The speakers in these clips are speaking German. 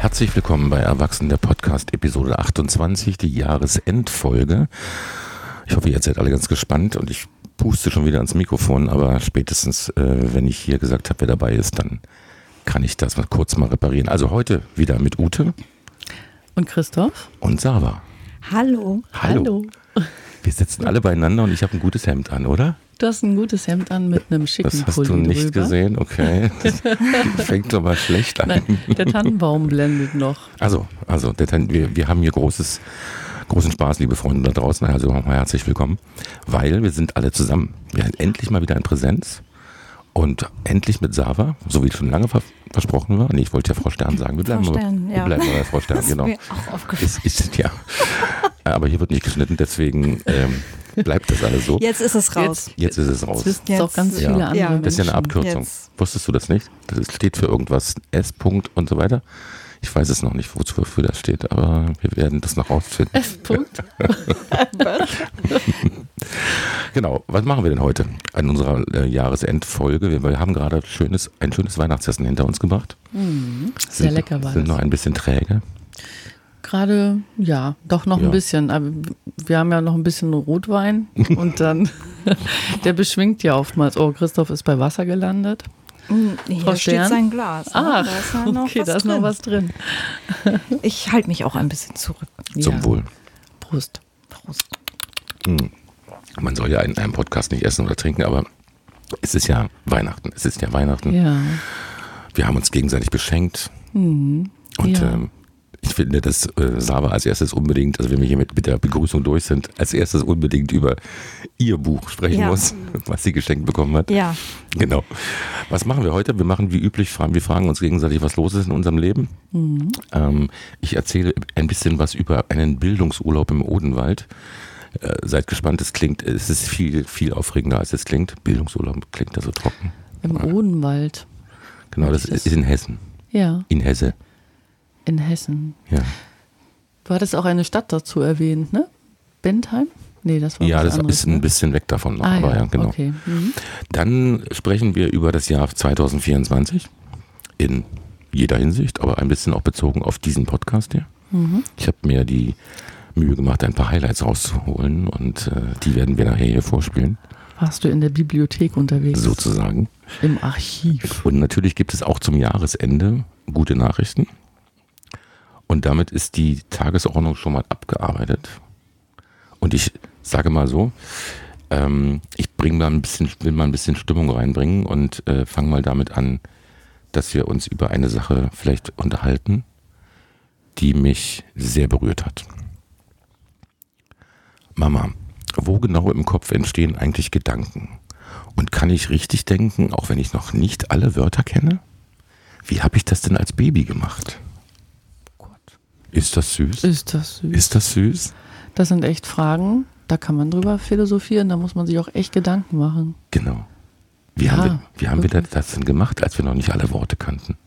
Herzlich willkommen bei Erwachsen, der Podcast, Episode 28, die Jahresendfolge. Ich hoffe, ihr seid alle ganz gespannt und ich puste schon wieder ans Mikrofon, aber spätestens, wenn ich hier gesagt habe, wer dabei ist, dann kann ich das mal kurz mal reparieren. Also heute wieder mit Ute. Und Christoph. Und Sava. Hallo. Hallo. Wir sitzen alle beieinander und ich habe ein gutes Hemd an, oder? Du hast ein gutes Hemd an mit einem schicken Pulli. Das hast du nicht drüber gesehen, okay. Das fängt doch mal schlecht an. Nein, der Tannenbaum blendet noch. Also wir haben hier großen Spaß, liebe Freunde da draußen. Also nochmal herzlich willkommen, weil wir sind alle zusammen. Wir sind endlich mal wieder in Präsenz und endlich mit Sava, so wie schon lange versprochen war. Nee, ich wollte ja Frau Stern sagen. Wir bleiben bei Frau Stern, das genau. Ist mir auch aufgefallen. Ja. Aber hier wird nicht geschnitten, deswegen bleibt das alles so. Jetzt ist es raus. Jetzt ist es raus. Das wissen auch ganz viele andere Menschen. Das ist ja eine Abkürzung. Jetzt. Wusstest du das nicht? Das steht für irgendwas, S-Punkt und so weiter. Ich weiß es noch nicht, wofür das steht, aber wir werden das noch rausfinden. S-Punkt. Genau, was machen wir denn heute an unserer Jahresendfolge? Wir haben gerade ein schönes Weihnachtsessen hinter uns gebracht. Sehr lecker war Sind das. noch ein bisschen träge. Gerade, ja, doch noch ein bisschen. Aber wir haben ja noch ein bisschen Rotwein und dann, der beschwingt ja oftmals. Oh, Christoph ist bei Wasser gelandet. Hier Frau steht Stern? sein Glas. Ach, da ist ja noch okay, was da ist drin. noch was drin. Ich halte mich auch ein bisschen zurück. Zum Ja. Wohl. Prost. Prost. Man soll ja in einem Podcast nicht essen oder trinken, aber es ist ja Weihnachten. Ja. Wir haben uns gegenseitig beschenkt. Und Ja. ich finde, dass Sava als erstes unbedingt, also wenn wir hier mit der Begrüßung durch sind, als erstes unbedingt über ihr Buch sprechen muss, was sie geschenkt bekommen hat. Ja. Genau. Was machen wir heute? Wir machen wie üblich, wir fragen uns gegenseitig, was los ist in unserem Leben. Ich erzähle ein bisschen was über einen Bildungsurlaub im Odenwald. Seid gespannt, es ist viel, viel aufregender, als es klingt. Bildungsurlaub klingt da so trocken. Im Odenwald. Genau, das ist in Hessen. Ja, In Hesse. in Hessen. Ja. Du hattest auch eine Stadt dazu erwähnt, ne? Bentheim? Nee, das war Ja, was das anderes, ist ein bisschen weg davon noch, aber ja, genau. Okay. Dann sprechen wir über das Jahr 2024 in jeder Hinsicht, aber ein bisschen auch bezogen auf diesen Podcast hier. Ich habe mir die Mühe gemacht, ein paar Highlights rauszuholen und die werden wir nachher hier vorspielen, Warst du in der Bibliothek unterwegs? sozusagen. Im Archiv. Und natürlich gibt es auch zum Jahresende gute Nachrichten. Und damit ist die Tagesordnung schon mal abgearbeitet. Und ich sage mal so, ich will mal ein bisschen Stimmung reinbringen und fange mal damit an, dass wir uns über eine Sache vielleicht unterhalten, die mich sehr berührt hat. Mama, wo genau im Kopf entstehen eigentlich Gedanken? Und kann ich richtig denken, auch wenn ich noch nicht alle Wörter kenne? Wie habe ich das denn als Baby gemacht? Ist das süß? Ist das süß? Ist das süß? Das sind echt Fragen, da kann man drüber philosophieren, da muss man sich auch echt Gedanken machen. Genau. Wie haben wir das denn gemacht, als wir noch nicht alle Worte kannten?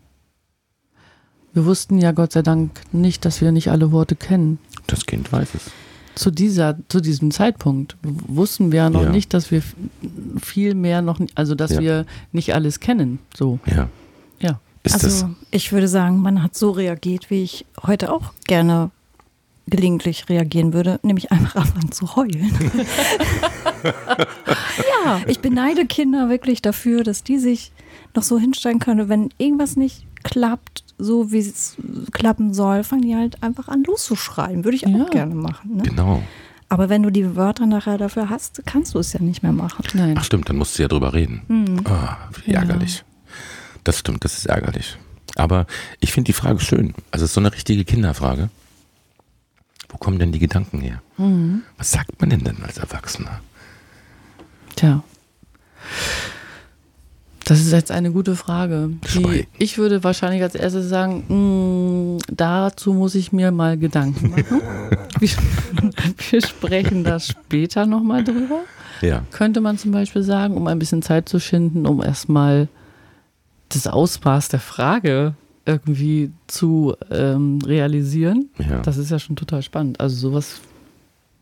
Wir wussten ja Gott sei Dank nicht, dass wir nicht alle Worte kennen. Das Kind weiß es. Zu diesem Zeitpunkt wussten wir ja noch Ja. nicht, dass wir viel mehr noch, also dass Ja. wir nicht alles kennen. So, Ja. ja. Ist Also ich würde sagen, man hat so reagiert, wie ich heute auch gerne gelegentlich reagieren würde, nämlich einfach anfangen zu heulen. Ja, ich beneide Kinder wirklich dafür, dass die sich noch so hinstellen können, wenn irgendwas nicht klappt, so wie es klappen soll, fangen die halt einfach an loszuschreien. Würde ich Ja. auch gerne machen. Ne? Genau. Aber wenn du die Wörter nachher dafür hast, kannst du es ja nicht mehr machen. Nein. Ach stimmt, dann musst du ja drüber reden. Ah, wie Ja. ärgerlich. Das stimmt, das ist ärgerlich. Aber ich finde die Frage schön. Also es ist so eine richtige Kinderfrage. Wo kommen denn die Gedanken her? Was sagt man denn als Erwachsener? Tja. Das ist jetzt eine gute Frage. Schweig. Ich würde wahrscheinlich als erstes sagen, dazu muss ich mir mal Gedanken machen. Wir sprechen da später nochmal drüber. Ja. Könnte man zum Beispiel sagen, um ein bisschen Zeit zu schinden, um erstmal das Ausmaß der Frage irgendwie zu realisieren. Ja. Das ist ja schon total spannend. Also sowas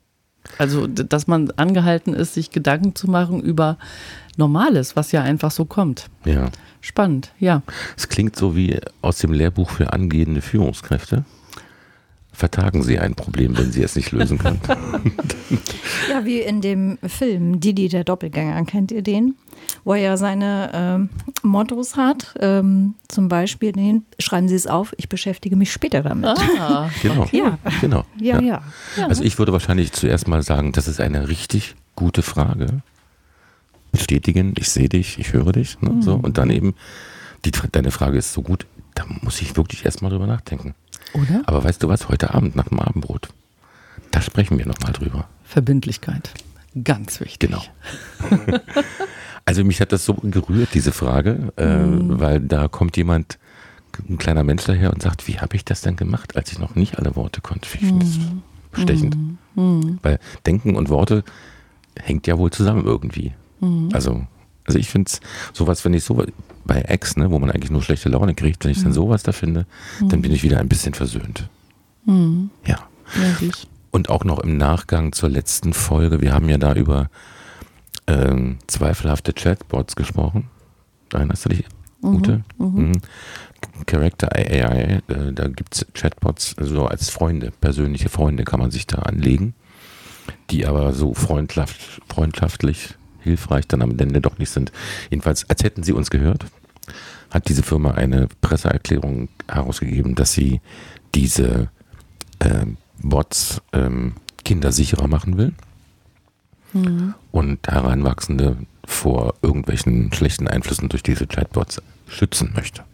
Also, dass man angehalten ist, sich Gedanken zu machen über Normales, was ja einfach so kommt. Ja. Spannend, ja. Es klingt so wie aus dem Lehrbuch für angehende Führungskräfte. Vertagen Sie ein Problem, wenn Sie es nicht lösen können. Ja, wie in dem Film Didi, der Doppelgänger, kennt ihr den? Wo er ja seine Mottos hat, zum Beispiel den, schreiben Sie es auf, ich beschäftige mich später damit. Ah, Genau. Ja. Genau. Ja. Also ich würde wahrscheinlich zuerst mal sagen, das ist eine richtig gute Frage. Bestätigen, ich sehe dich, ich höre dich. Ne, so. Und dann eben, deine Frage ist so gut, da muss ich wirklich erst mal drüber nachdenken. Oder? Aber weißt du was, heute Abend nach dem Abendbrot, da sprechen wir nochmal drüber. Verbindlichkeit. Ganz wichtig. Genau. Also mich hat das so gerührt, diese Frage, weil da kommt jemand, ein kleiner Mensch daher und sagt, wie habe ich das denn gemacht, als ich noch nicht alle Worte konnte? Ich finde das bestechend. Weil Denken und Worte hängt ja wohl zusammen irgendwie. Also ich finde es sowas, wenn ich so bei Ex, ne, wo man eigentlich nur schlechte Laune kriegt, wenn ich dann sowas da finde, dann bin ich wieder ein bisschen versöhnt. Ja. Wirklich. Und auch noch im Nachgang zur letzten Folge, wir haben ja da über zweifelhafte Chatbots gesprochen. Erinnerst du dich, Ute? Character AI, da gibt es Chatbots so als Freunde, persönliche Freunde kann man sich da anlegen, die aber so freundschaftlich hilfreich dann am Ende doch nicht sind. Jedenfalls, als hätten sie uns gehört, hat diese Firma eine Presseerklärung herausgegeben, dass sie diese Bots kindersicherer machen will und Heranwachsende vor irgendwelchen schlechten Einflüssen durch diese Chatbots schützen möchte.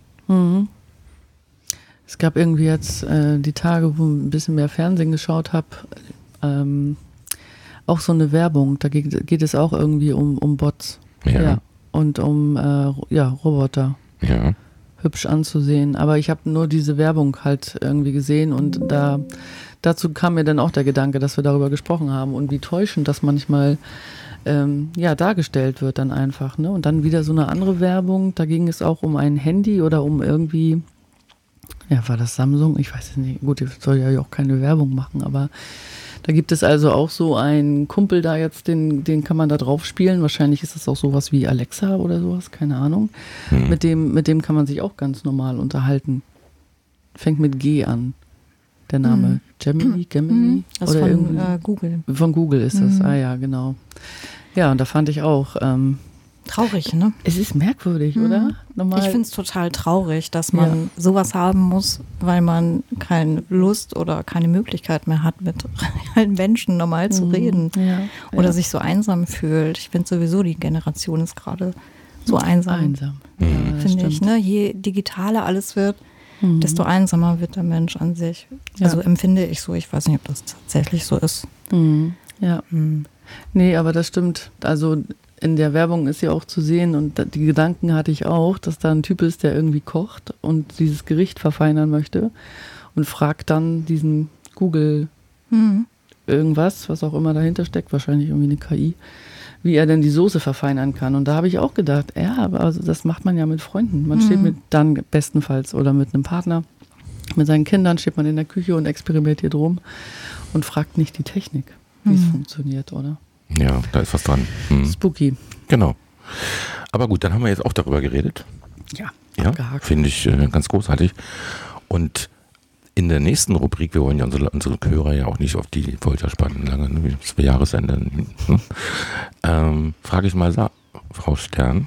Es gab irgendwie jetzt die Tage, wo ich ein bisschen mehr Fernsehen geschaut habe, auch so eine Werbung. Da geht es auch irgendwie um Bots. Ja. Und um Roboter. Ja. Hübsch anzusehen. Aber ich habe nur diese Werbung halt irgendwie gesehen und dazu kam mir dann auch der Gedanke, dass wir darüber gesprochen haben und wie täuschend das manchmal dargestellt wird dann einfach. Ne? Und dann wieder so eine andere Werbung, da ging es auch um ein Handy oder um irgendwie, war das Samsung? Ich weiß es nicht. Gut, ich soll ja auch keine Werbung machen, aber da gibt es also auch so einen Kumpel da jetzt, den kann man da drauf spielen. Wahrscheinlich ist das auch sowas wie Alexa oder sowas, keine Ahnung. Mit dem kann man sich auch ganz normal unterhalten. Fängt mit G an, der Name. Gemini? Das ist von Google. Von Google ist das, ja, genau. Ja, und da fand ich auch... traurig, ne? Es ist merkwürdig, oder? Normal. Ich finde es total traurig, dass man sowas haben muss, weil man keine Lust oder keine Möglichkeit mehr hat, mit allen Menschen normal zu reden. Oder sich so einsam fühlt. Ich finde sowieso, die Generation ist gerade so einsam. Finde ich, ne? Je digitaler alles wird, desto einsamer wird der Mensch an sich. Also empfinde ich so. Ich weiß nicht, ob das tatsächlich so ist. Nee, aber das stimmt. Also in der Werbung ist ja auch zu sehen und die Gedanken hatte ich auch, dass da ein Typ ist, der irgendwie kocht und dieses Gericht verfeinern möchte und fragt dann diesen Google irgendwas, was auch immer dahinter steckt, wahrscheinlich irgendwie eine KI, wie er denn die Soße verfeinern kann. Und da habe ich auch gedacht, aber also das macht man ja mit Freunden. Man steht dann bestenfalls oder mit einem Partner, mit seinen Kindern steht man in der Küche und experimentiert rum und fragt nicht die Technik, wie es funktioniert, oder? Ja, da ist was dran. Spooky. Genau. Aber gut, dann haben wir jetzt auch darüber geredet. Ja, finde ich ganz großartig. Und in der nächsten Rubrik, wir wollen ja unsere Hörer ja auch nicht auf die Folter spannen, lange, ne, bis zum Jahresende. Frage ich mal Frau Stern,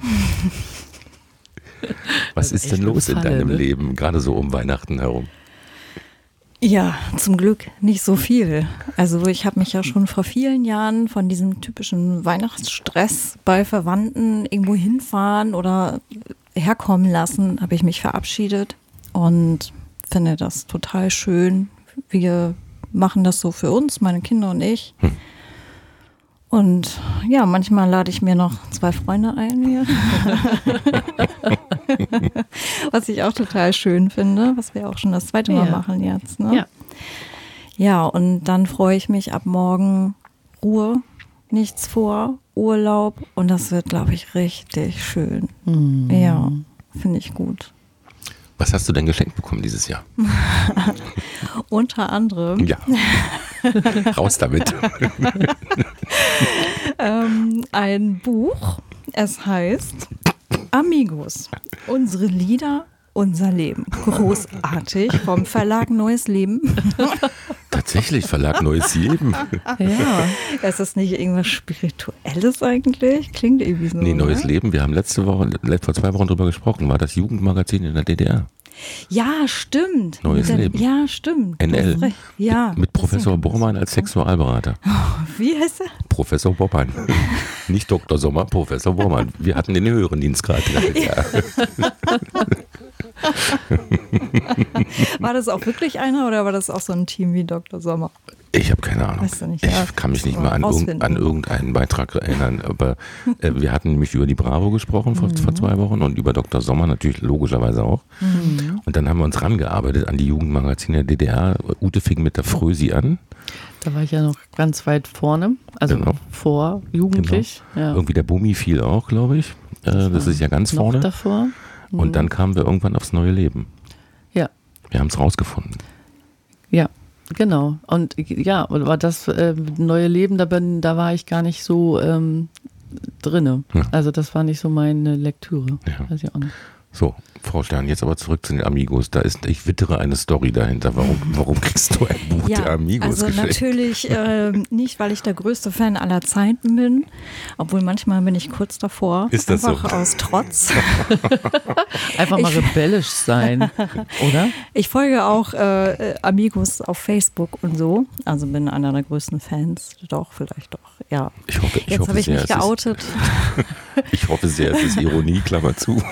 was ist denn los in deinem Leben, gerade so um Weihnachten herum? Ja, zum Glück nicht so viel. Also ich habe mich ja schon vor vielen Jahren von diesem typischen Weihnachtsstress bei Verwandten irgendwo hinfahren oder herkommen lassen, habe ich mich verabschiedet und finde das total schön. Wir machen das so für uns, meine Kinder und ich. Und ja, manchmal lade ich mir noch 2 Freunde ein hier. Was ich auch total schön finde, was wir auch schon das 2. Mal machen jetzt. Ne? Ja, und dann freue ich mich ab morgen Ruhe, nichts vor, Urlaub und das wird, glaube ich, richtig schön. Ja, finde ich gut. Was hast du denn geschenkt bekommen dieses Jahr? Unter anderem. Ja. Raus damit. Ein Buch, es heißt Amigos, unsere Lieder, unser Leben. Großartig, vom Verlag Neues Leben. Tatsächlich, Verlag Neues Leben. Ja. Ist das nicht irgendwas Spirituelles eigentlich? Klingt irgendwie so. Nee, Neues ne? Leben. Wir haben vor 2 Wochen drüber gesprochen. War das Jugendmagazin in der DDR? Ja, stimmt. Neues Leben. Ja, stimmt. Du NL. hast recht. Ja. Mit Professor Bormann als Sexualberater. Wie heißt er? Professor Bormann. Nicht Dr. Sommer, Professor Bormann. Wir hatten den höheren Dienstgrad. Ja. War das auch wirklich einer oder war das auch so ein Team wie Dr. Sommer? Ich habe keine Ahnung. Weißt du nicht, ja. Ich kann mich nicht mehr an Rausfinden. irgendeinen Beitrag erinnern. Aber wir hatten nämlich über die Bravo gesprochen vor 2 Wochen und über Dr. Sommer natürlich logischerweise auch. Und dann haben wir uns rangearbeitet an die Jugendmagazine der DDR. Ute fing mit der Frösi an. Da war ich ja noch ganz weit vorne, also Genau. vor jugendlich. Genau. Ja. Irgendwie der Bummi fiel auch, glaube ich. Das ist ja ganz Noch vorne. davor. Und dann kamen wir irgendwann aufs neue Leben. Ja. Wir haben es rausgefunden. Ja, genau. Und ja, aber das neue Leben, da war ich gar nicht so drinne. Ja. Also das war nicht so meine Lektüre. Ja. Weiß ich auch nicht. So, Frau Stern, jetzt aber zurück zu den Amigos. Ich wittere eine Story dahinter. Warum kriegst du ein Buch der Amigos also geschenkt? natürlich nicht, weil ich der größte Fan aller Zeiten bin, obwohl manchmal bin ich kurz davor. Ist das einfach so? aus Trotz. Einfach mal rebellisch sein, oder? Ich folge auch Amigos auf Facebook und so, also bin einer der größten Fans. Doch, vielleicht doch, ja. Ich hoffe Jetzt habe ich sehr, mich geoutet. Ich hoffe sehr, es ist Ironie, Klammer zu.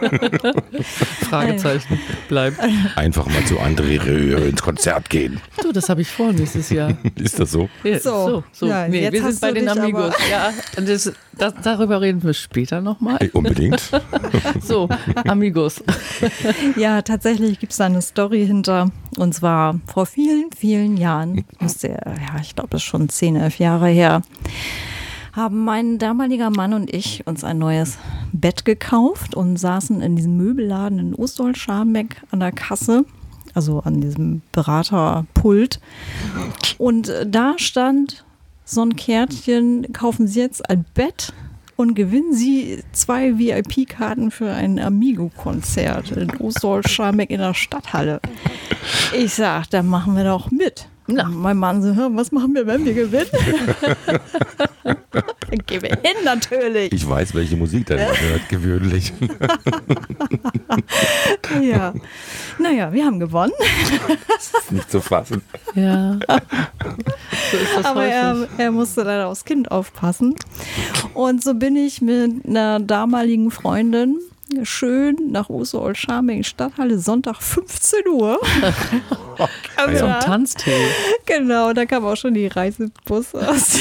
Fragezeichen bleibt. Einfach mal zu André Rieu ins Konzert gehen. Du, das habe ich vor nächstes Jahr. Ist das so? Ja, So. Ja, Nee, jetzt wir hast sind bei du den dich Amigos. aber- Ja, darüber reden wir später nochmal. Unbedingt. So, Amigos. Ja, tatsächlich gibt es da eine Story hinter. Und zwar vor vielen, vielen Jahren, ich glaube, das ist schon 10, 11 Jahre her, haben mein damaliger Mann und ich uns ein neues Bett gekauft und saßen in diesem Möbelladen in Ostholz-Scharmbeck an der Kasse, also an diesem Beraterpult. Und da stand so ein Kärtchen, kaufen Sie jetzt ein Bett und gewinnen Sie 2 VIP-Karten für ein Amigo-Konzert in Ostholz-Scharmbeck in der Stadthalle. Ich sag, da machen wir doch mit. Na. Mein Mann so, was machen wir, wenn wir gewinnen? Dann gehen wir hin, natürlich. Ich weiß, welche Musik da gehört, gewöhnlich. Ja. Naja, wir haben gewonnen. Das ist nicht zu fassen. Ja. So ist das Aber häufig. er musste leider aufs Kind aufpassen. Und so bin ich mit einer damaligen Freundin schön nach Ostholz-Scharmbeck Stadthalle, Sonntag 15 Uhr. Kamen wir Zum da. Tanztee. Genau, da kam auch schon die Reisebusse aus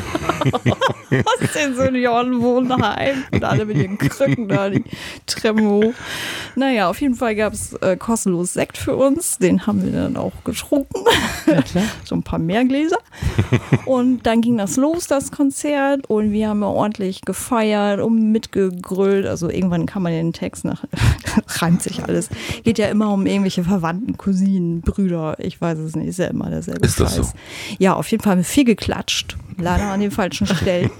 den Seniorenwohnheim und alle mit ihren Krücken da die Treppen hoch. Naja, auf jeden Fall gab es kostenlos Sekt für uns. Den haben wir dann auch getrunken. Ja, klar. So ein paar mehr Gläser. Und dann ging das los, das Konzert. Und wir haben ja ordentlich gefeiert und mitgegrölt. Also irgendwann kann man den Text nach, reimt sich alles. Geht ja immer um irgendwelche Verwandten, Cousinen, Brüder. Ich weiß es nicht, ist ja immer derselbe Ist das Scheiß. so? Ja, auf jeden Fall haben wir viel geklatscht. Leider an den falschen Stellen.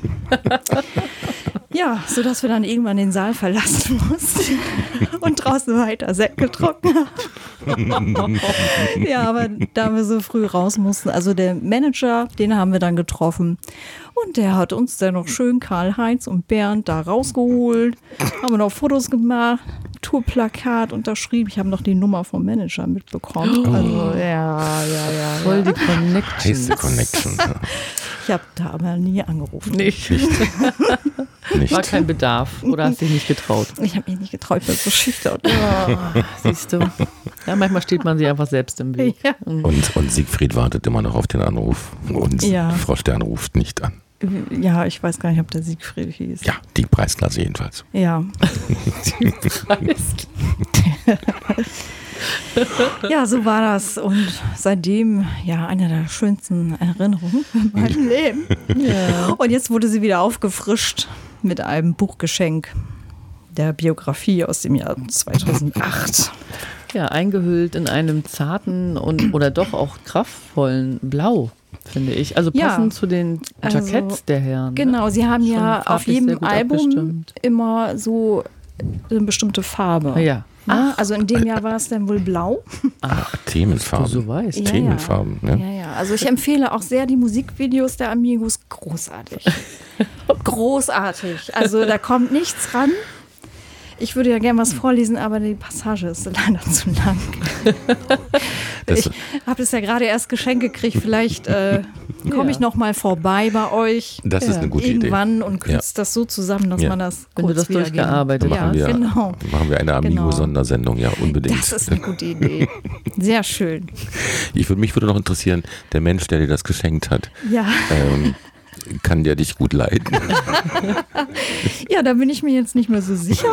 Ja, sodass wir dann irgendwann den Saal verlassen mussten und draußen weiter Sekt getrunken haben. Ja, aber da wir so früh raus mussten, also der Manager, den haben wir dann getroffen und der hat uns dann noch schön Karl-Heinz und Bernd da rausgeholt, haben wir noch Fotos gemacht, Tourplakat unterschrieben. Ich habe noch die Nummer vom Manager mitbekommen. Also ja. Voll die Connection. Heiße Connection. Ja. Ich habe da aber nie angerufen. Nicht. Nicht. War kein Bedarf oder hast dich nicht getraut? Ich habe mich nicht getraut, ich war so schüchtern. Siehst du. Ja, manchmal steht man sich einfach selbst im Weg. Ja. Und Siegfried wartet immer noch auf den Anruf. Und Ja. Frau Stern ruft nicht an. Ja, ich weiß gar nicht, ob der Siegfried hieß. Ja, die Preisklasse jedenfalls. Ja. Ja, so war das. Und seitdem, ja, eine der schönsten Erinnerungen in meinem Leben. Ja. Und jetzt wurde sie wieder aufgefrischt mit einem Buchgeschenk der Biografie aus dem Jahr 2008. Ja, eingehüllt in einem zarten oder doch auch kraftvollen Blau. finde ich. Also passend zu den Jacketts der Herren. Genau, sie haben Schon ja auf farblich sehr jedem gut Album abgestimmt. immer so eine bestimmte Farbe. Ja. Ne? Also in dem Jahr war es dann wohl blau. Themenfarben. Du so weißt. Ja, Themenfarben, ja. ne? Ja, ja. Also ich empfehle auch sehr die Musikvideos der Amigos. Großartig. Großartig. Also da kommt nichts ran. Ich würde ja gerne was vorlesen, aber die Passage ist leider zu lang. Ich habe es ja gerade erst geschenkt gekriegt. Vielleicht komme ich noch mal vorbei bei euch. Das ist eine gute Idee. Irgendwann und kürze das so zusammen, dass man das Wenn du das durchgearbeitet Dann hast. machen wir eine Amigo-Sondersendung, ja, unbedingt. Das ist eine gute Idee. Sehr schön. Mich würde noch interessieren, der Mensch, der dir das geschenkt hat, Ja. kann der dich gut leiden? Ja, da bin ich mir jetzt nicht mehr so sicher.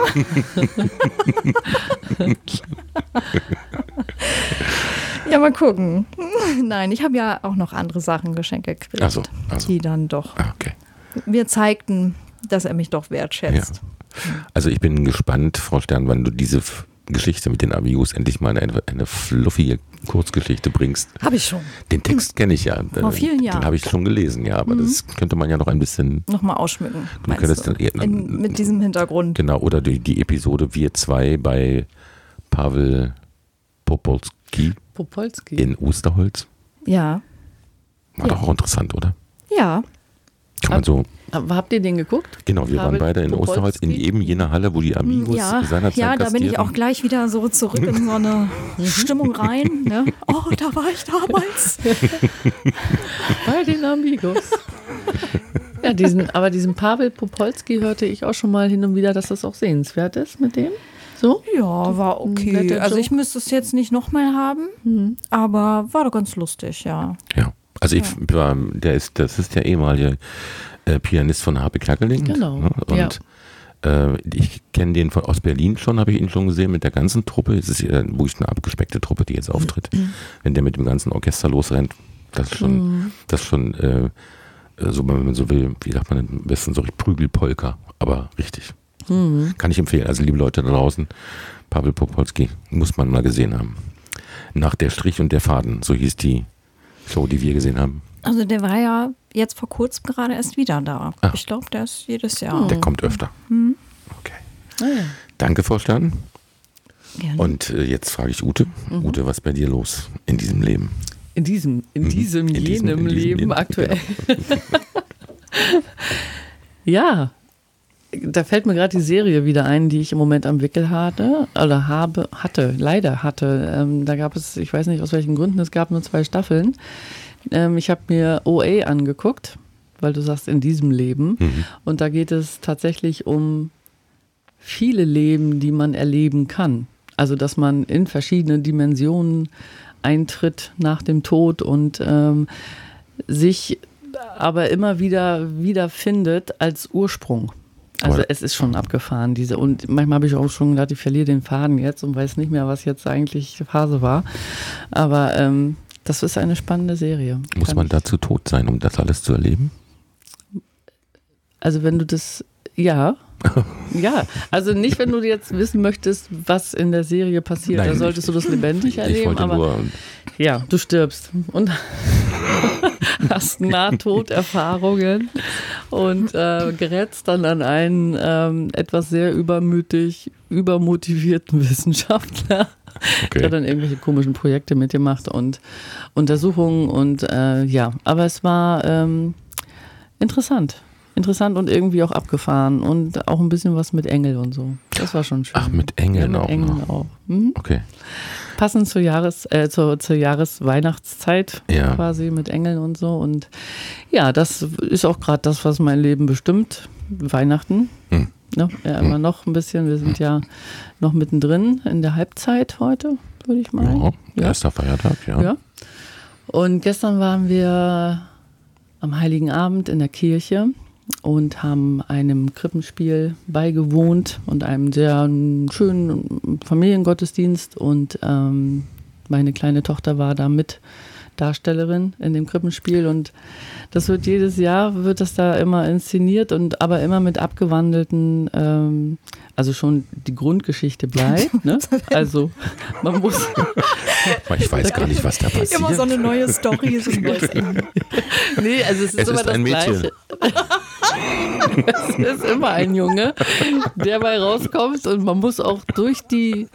Ja, mal gucken. Nein, ich habe ja auch noch andere Sachen geschenkt gekriegt, Also. die dann doch Okay. mir zeigten, dass er mich doch wertschätzt. Ja. Also ich bin gespannt, Frau Stern, wann du diese Geschichte mit den Amigos endlich mal in eine fluffige Kurzgeschichte bringst. Habe ich schon. Den Text kenne ich ja. Vor vielen Jahren. Den habe ich schon gelesen, ja. Aber das könnte man ja noch ein bisschen... Nochmal ausschmücken. Du könntest dann, mit diesem Hintergrund. Genau, oder die Episode Wir zwei bei Pavel Popolski in Osterholz. Ja. War doch auch interessant, oder? Ja. Kann man so... Aber habt ihr den geguckt? Genau, wir waren beide in Osterholz, in eben jener Halle, wo die Amigos seinerzeit ja, da bin ich gastierten. auch gleich wieder so zurück in so eine Stimmung rein. Ne? Oh, da war ich damals. Bei den Amigos. Ja, diesen Pavel Popolski hörte ich auch schon mal hin und wieder, dass das auch sehenswert ist mit dem. So? Ja, war okay. Nette Also Joke. ich müsste es jetzt nicht nochmal haben, aber war doch ganz lustig, ja. Ja, also das ist der ehemalige Pianist von Harpe Kerkeling. Genau, Ne? Und ich kenne den aus Berlin schon, habe ich ihn schon gesehen mit der ganzen Truppe. Es ist ja wirklich eine abgespeckte Truppe, die jetzt auftritt. Wenn der mit dem ganzen Orchester losrennt, das ist schon, so, wenn man so will, wie sagt man am besten, so Prügelpolka, aber richtig. Kann ich empfehlen. Also liebe Leute da draußen, Pavel Popolski muss man mal gesehen haben. Nach der Strich und der Faden, so hieß die Show, die wir gesehen haben. Also der war ja jetzt vor kurzem gerade erst wieder da. Ach. Ich glaube, der ist jedes Jahr. Der kommt öfter. Okay. Ah, ja. Danke, Frau Stern. Gerne. Und jetzt frage ich Ute. Ute, was ist bei dir los in diesem Leben? In diesem Leben Leben, aktuell. Ja, da fällt mir gerade die Serie wieder ein, die ich im Moment am Wickel hatte. Da gab es, ich weiß nicht aus welchen Gründen, es gab nur 2 Staffeln. Ich habe mir OA angeguckt, weil du sagst, in diesem Leben. Und da geht es tatsächlich um viele Leben, die man erleben kann. Also, dass man in verschiedene Dimensionen eintritt nach dem Tod und sich aber immer wieder findet als Ursprung. Also es ist schon abgefahren, und manchmal habe ich auch schon gedacht, ich verliere den Faden jetzt und weiß nicht mehr, was jetzt eigentlich Phase war. Aber das ist eine spannende Serie. Muss man dazu tot sein, um das alles zu erleben? Also wenn du das, ja, also nicht, wenn du jetzt wissen möchtest, was in der Serie passiert, Nein, da solltest du das lebendig erleben, ich wollte aber nur, ja, du stirbst und hast Nahtoderfahrungen und gerätst dann an einen etwas sehr übermotivierten Wissenschaftler, der dann irgendwelche komischen Projekte mit dir macht und Untersuchungen und aber es war interessant und irgendwie auch abgefahren und auch ein bisschen was mit Engel und so. Das war schon schön. Ach, mit Engeln ja, auch. Engeln noch. auch. Okay. Passend zur Jahresweihnachtszeit quasi mit Engeln und so. Und ja, das ist auch gerade das, was mein Leben bestimmt. Weihnachten. Ja, immer noch ein bisschen. Wir sind ja noch mittendrin in der Halbzeit heute, würde ich meinen. Ja, erster Feiertag, ja. Und gestern waren wir am Heiligen Abend in der Kirche und haben einem Krippenspiel beigewohnt und einem sehr schönen Familiengottesdienst und meine kleine Tochter war da mit Darstellerin in dem Krippenspiel und das wird jedes Jahr, wird das da immer inszeniert und aber immer mit abgewandelten, also schon die Grundgeschichte bleibt, ne? Also man muss Ich weiß gar nicht, was da passiert. Immer so eine neue Story. So ein neues Nee, also es ist immer das Gleiche. Es ist immer ein Junge, der bei rauskommt und man muss auch durch die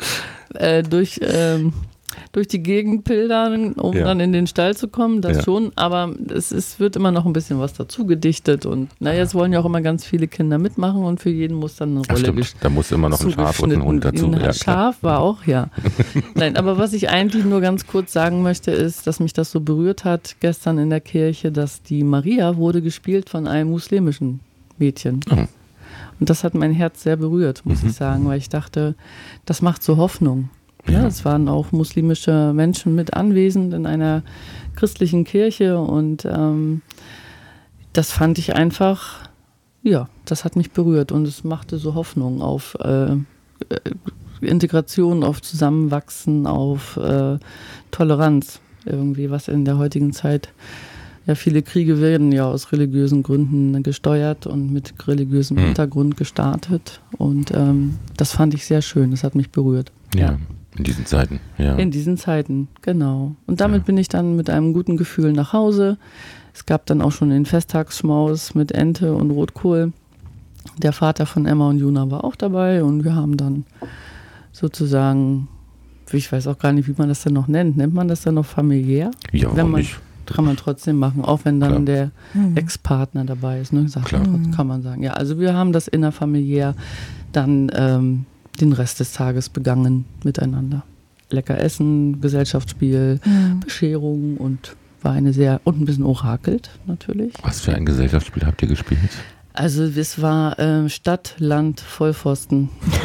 Gegend pilgern, um dann in den Stall zu kommen, das schon, aber wird immer noch ein bisschen was dazu gedichtet und es wollen ja auch immer ganz viele Kinder mitmachen und für jeden muss dann eine Rolle da muss immer noch ein Schaf und ein Hund dazu. Ein Schaf war auch, Nein, aber was ich eigentlich nur ganz kurz sagen möchte, ist, dass mich das so berührt hat gestern in der Kirche, dass die Maria wurde gespielt von einem muslimischen Mädchen. Oh. Und das hat mein Herz sehr berührt, muss ich sagen, weil ich dachte, das macht so Hoffnung. Ja, es waren auch muslimische Menschen mit anwesend in einer christlichen Kirche und das fand ich einfach, das hat mich berührt und es machte so Hoffnung auf Integration, auf Zusammenwachsen, auf Toleranz irgendwie, was in der heutigen Zeit, viele Kriege werden ja aus religiösen Gründen gesteuert und mit religiösem Hintergrund gestartet und das fand ich sehr schön, das hat mich berührt. Ja. In diesen Zeiten, In diesen Zeiten, genau. Und damit bin ich dann mit einem guten Gefühl nach Hause. Es gab dann auch schon den Festtagsschmaus mit Ente und Rotkohl. Der Vater von Emma und Juna war auch dabei und wir haben dann sozusagen, ich weiß auch gar nicht, wie man das denn noch nennt. Nennt man das dann noch familiär? Ja, warum nicht? Kann man trotzdem machen, auch wenn dann der Ex-Partner dabei ist. Ne? Kann man sagen. Ja, also wir haben das innerfamiliär dann den Rest des Tages begangen miteinander. Lecker essen, Gesellschaftsspiel, Bescherung und war und ein bisschen orakelt natürlich. Was für ein Gesellschaftsspiel habt ihr gespielt? Also es war Stadt, Land, Vollpfosten.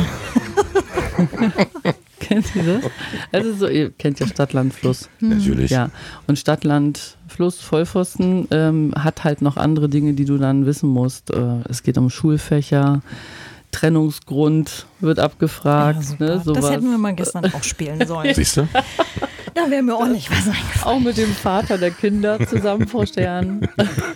Kennt ihr das? Also ihr kennt ja Stadt, Land, Fluss. Natürlich. Ja, und Stadt, Land, Fluss, Vollpfosten hat halt noch andere Dinge, die du dann wissen musst. Es geht um Schulfächer, Trennungsgrund wird abgefragt. Ja, ne, sowas. Das hätten wir mal gestern auch spielen sollen. Siehst du? Da wäre mir auch nicht was eingefallen. Auch mit dem Vater der Kinder zusammen vor Sternen.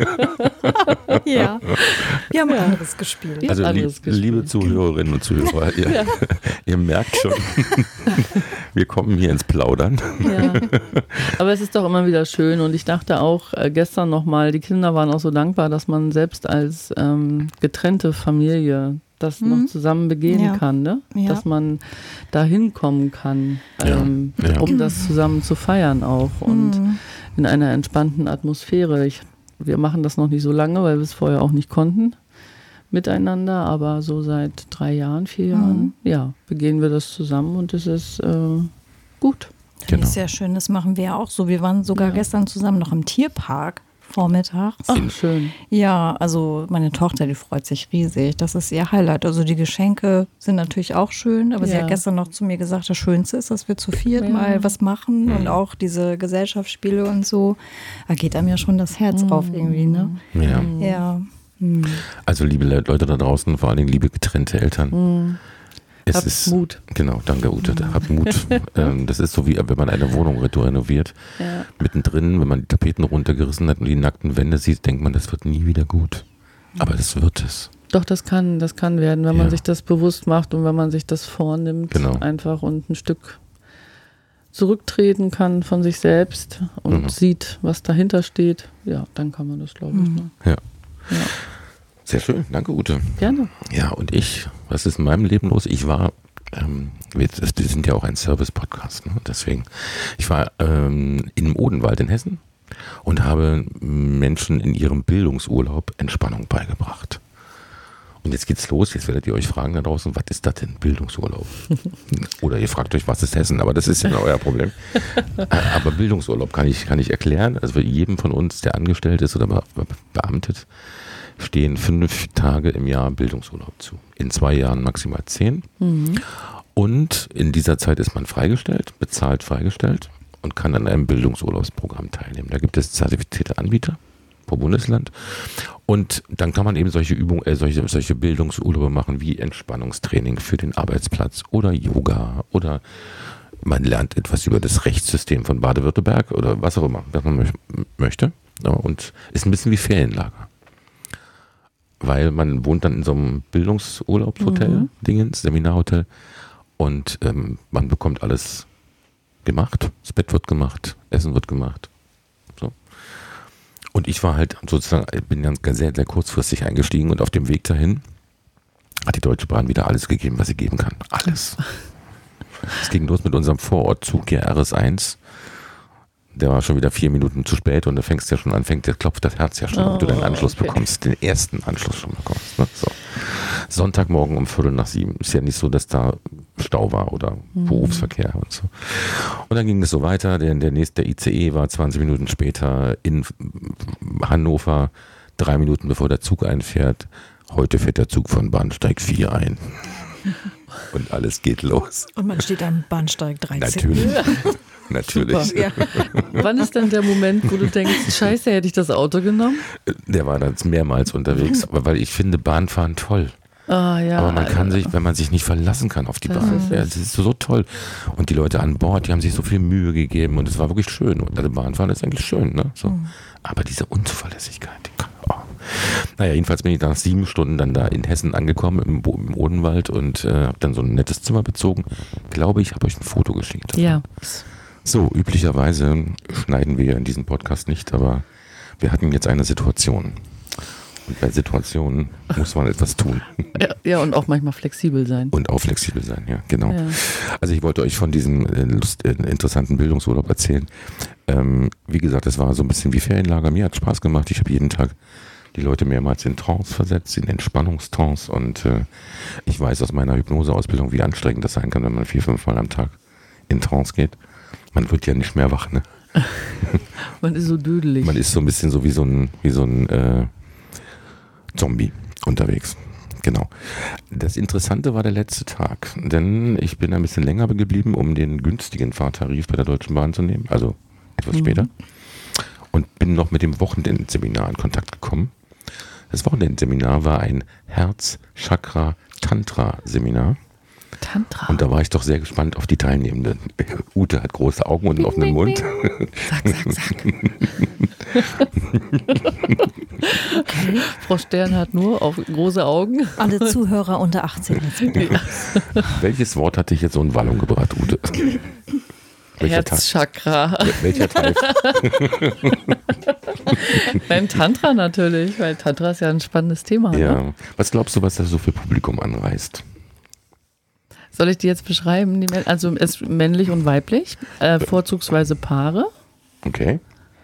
Ja, wir haben anderes gespielt. Also liebe Zuhörerinnen und Zuhörer, ihr merkt schon, wir kommen hier ins Plaudern. Ja. Aber es ist doch immer wieder schön und ich dachte auch gestern nochmal, die Kinder waren auch so dankbar, dass man selbst als getrennte Familie das noch zusammen begehen kann, ne? Ja. Dass man da hinkommen kann, um das zusammen zu feiern auch und in einer entspannten Atmosphäre. Wir machen das noch nicht so lange, weil wir es vorher auch nicht konnten miteinander, aber so seit 3 Jahren, 4 Jahren, begehen wir das zusammen und es ist gut. Finde ich sehr schön, das machen wir ja auch so. Wir waren sogar gestern zusammen noch im Tierpark. Vormittags. Ach, schön. Ja, also meine Tochter, die freut sich riesig. Das ist ihr Highlight. Also die Geschenke sind natürlich auch schön, aber sie hat gestern noch zu mir gesagt, das Schönste ist, dass wir zu viert mal was machen und auch diese Gesellschaftsspiele und so. Da geht einem ja schon das Herz auf irgendwie, ne? Ja. Also liebe Leute da draußen, vor allen Dingen liebe getrennte Eltern. Habt Mut. Genau, danke Ute. Habt Mut. Das ist so wie, wenn man eine Wohnung renoviert. Ja. Mittendrin, wenn man die Tapeten runtergerissen hat und die nackten Wände sieht, denkt man, das wird nie wieder gut. Aber das wird es. Doch, das kann werden, wenn man sich das bewusst macht und wenn man sich das vornimmt. Genau. Einfach und ein Stück zurücktreten kann von sich selbst und sieht, was dahinter steht. Ja, dann kann man das, glaube ich. Ne? Ja. Sehr schön, danke Ute. Gerne. Ja, und was ist in meinem Leben los? Ich war, wir sind ja auch ein Service-Podcast, ne? Deswegen, ich war im Odenwald in Hessen und habe Menschen in ihrem Bildungsurlaub Entspannung beigebracht. Und jetzt geht's los, jetzt werdet ihr euch fragen da draußen, was ist das denn, Bildungsurlaub? Oder ihr fragt euch, was ist Hessen? Aber das ist ja euer Problem. Aber Bildungsurlaub kann ich erklären, also für jedem von uns, der angestellt ist oder beamtet, stehen 5 Tage im Jahr Bildungsurlaub zu. In 2 Jahren maximal 10. Und in dieser Zeit ist man freigestellt, bezahlt freigestellt und kann an einem Bildungsurlaubsprogramm teilnehmen. Da gibt es zertifizierte Anbieter pro Bundesland. Und dann kann man eben solche Übungen, solche Bildungsurlaube machen wie Entspannungstraining für den Arbeitsplatz oder Yoga oder man lernt etwas über das Rechtssystem von Baden-Württemberg oder was auch immer, was man möchte. Ja, und ist ein bisschen wie Ferienlager. Weil man wohnt dann in so einem Bildungsurlaubshotel, Seminarhotel und man bekommt alles gemacht, das Bett wird gemacht, Essen wird gemacht. So. Und ich war halt sozusagen, bin dann sehr, sehr kurzfristig eingestiegen und auf dem Weg dahin hat die Deutsche Bahn wieder alles gegeben, was sie geben kann. Alles. Es ging los mit unserem Vorortzug, hier RS1. Der war schon wieder 4 Minuten zu spät und da fängst ja schon an, klopft das Herz ja schon, ob du deinen Anschluss bekommst, den ersten Anschluss schon bekommst. Ne? So. Sonntagmorgen um 6:45. Ist ja nicht so, dass da Stau war oder Berufsverkehr und so. Und dann ging es so weiter. Der ICE war 20 Minuten später in Hannover, 3 Minuten bevor der Zug einfährt. Heute fährt der Zug von Bahnsteig 4 ein. Und alles geht los. Und man steht am Bahnsteig 13. Natürlich. Natürlich. Ja. Wann ist denn der Moment, wo du denkst, scheiße, hätte ich das Auto genommen? Der war dann mehrmals unterwegs, aber weil ich finde Bahnfahren toll. Ah, ja. Aber man kann sich, wenn man sich nicht verlassen kann auf die Bahn, das ist so toll. Und die Leute an Bord, die haben sich so viel Mühe gegeben und es war wirklich schön. Und also Bahnfahren ist eigentlich schön, ne? So. Aber diese Unzuverlässigkeit, die kann, Naja, jedenfalls bin ich nach 7 Stunden dann da in Hessen angekommen, im Odenwald und habe dann so ein nettes Zimmer bezogen. Glaube ich, habe euch ein Foto geschickt. Ja. So, üblicherweise schneiden wir in diesem Podcast nicht, aber wir hatten jetzt eine Situation. Und bei Situationen muss man etwas tun. Ja, und auch manchmal flexibel sein. Und auch flexibel sein, ja, genau. Ja. Also ich wollte euch von diesem interessanten Bildungsurlaub erzählen. Wie gesagt, es war so ein bisschen wie Ferienlager. Mir hat Spaß gemacht. Ich habe jeden Tag die Leute mehrmals in Trance versetzt, in Entspannungstrance. Und ich weiß aus meiner Hypnoseausbildung, wie anstrengend das sein kann, wenn man 4-5 Mal am Tag in Trance geht. Man wird ja nicht mehr wach, ne? Man ist so dödelig. Man ist so ein bisschen so wie so ein Zombie unterwegs. Genau. Das Interessante war der letzte Tag, denn ich bin ein bisschen länger geblieben, um den günstigen Fahrtarif bei der Deutschen Bahn zu nehmen, also etwas später. Und bin noch mit dem Wochenendseminar in Kontakt gekommen. Das Wochenendseminar war ein Herz-Chakra-Tantra-Seminar. Tantra. Und da war ich doch sehr gespannt auf die Teilnehmenden. Ute hat große Augen und einen offenen Mund. Sag. Okay. Frau Stern hat nur große Augen. Alle Zuhörer unter 18 jetzt bitte. Welches Wort hat dich jetzt so in Wallung gebracht, Ute? Herzchakra. Welcher Teil? Nein, Tantra natürlich, weil Tantra ist ja ein spannendes Thema. Ja. Ne? Was glaubst du, was das so für Publikum anreißt? Soll ich die jetzt beschreiben? Also es ist männlich und weiblich, vorzugsweise Paare, Okay.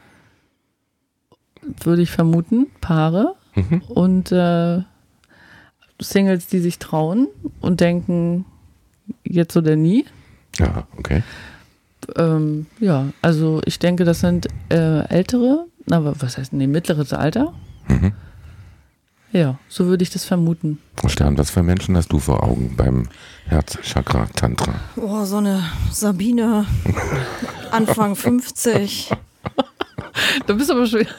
würde ich vermuten, Paare und Singles, die sich trauen und denken, jetzt oder nie. Ja, okay. Ja, also ich denke, das sind ältere, aber was heißt, mittleres Alter. Ja, so würde ich das vermuten. Frau Stern, was für Menschen hast du vor Augen beim Herzchakra Tantra? Oh, so eine Sabine, Anfang 50. Du bist aber schon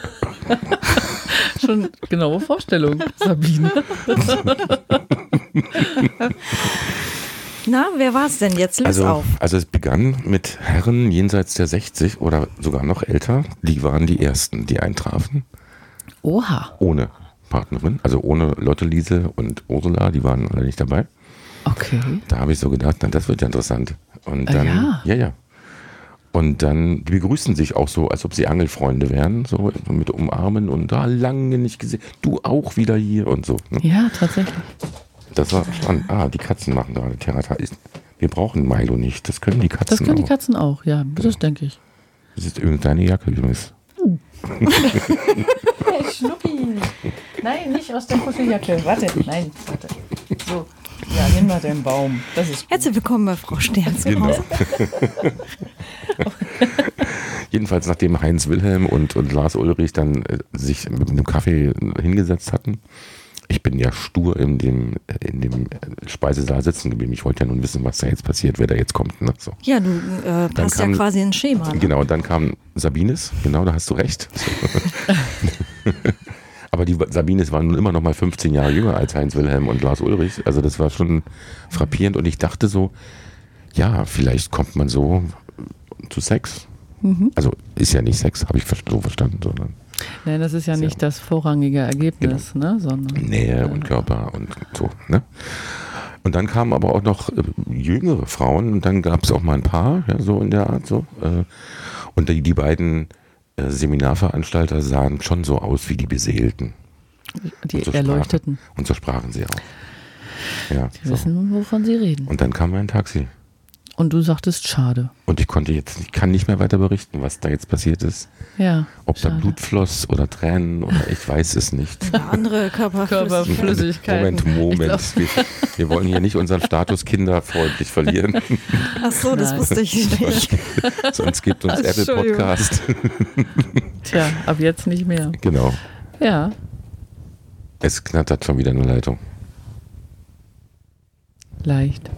genaue Vorstellung, Sabine. Na, wer war es denn jetzt? Löse auf. Also es begann mit Herren jenseits der 60 oder sogar noch älter. Die waren die Ersten, die eintrafen. Oha. Ohne Partnerin, also ohne Lotte, Liese und Ursula, die waren alle nicht dabei. Okay. Da habe ich so gedacht, na, das wird ja interessant. Und dann, ja. Und dann, die begrüßen sich auch so, als ob sie Angelfreunde wären, so mit Umarmen und da lange nicht gesehen. Du auch wieder hier und so. Ne? Ja, tatsächlich. Das war spannend. Die Katzen machen gerade Theater. Wir brauchen Milo nicht. Das können die Katzen auch. Das können die Katzen auch, ja, das denke ich. Das ist übrigens deine Jacke übrigens. Hey, Schnucki. Nein, nicht aus der Kuscheljacke. Warte. So, ja, nimm mal den Baum. Das ist gut. Herzlich willkommen bei Frau Stern zu Genau. Hause. Jedenfalls, nachdem Heinz Wilhelm und Lars Ulrich dann sich mit einem Kaffee hingesetzt hatten, ich bin ja stur in dem Speisesaal sitzen geblieben. Ich wollte ja nun wissen, was da jetzt passiert, wer da jetzt kommt. Ne? So. Ja, du passt ja quasi ins Schema. Ne? Genau, dann kam Sabines. Genau, da hast du recht. Aber die Sabines waren nun immer noch mal 15 Jahre jünger als Heinz Wilhelm und Lars Ulrich. Also das war schon frappierend. Und ich dachte so, ja, vielleicht kommt man so zu Sex. Also ist ja nicht Sex, habe ich so verstanden, sondern Nein, das ist ja nicht das vorrangige Ergebnis, ne? Sondern Nähe und Körper und so. Ne? Und dann kamen aber auch noch jüngere Frauen und dann gab es auch mal ein paar, ja, so in der Art. So. Und die beiden Seminarveranstalter sahen schon so aus wie die Beseelten. Die so Erleuchteten. Und so sprachen sie auch. Ja, Die wissen, wovon sie reden. Und dann kam ein Taxi. Und du sagtest, schade. Und ich kann nicht mehr weiter berichten, was da jetzt passiert ist. Ja. Ob schade. da Blut floss oder Tränen oder ich weiß es nicht. Oder andere Körperflüssigkeiten. Moment. Wir wollen hier nicht unseren Status kinderfreundlich verlieren. Ach so, das Nein. wusste ich nicht. Sonst gibt uns Apple Entschuldigung. Podcast. Tja, ab jetzt nicht mehr. Genau. Ja. Es knattert schon wieder eine Leitung. Leicht.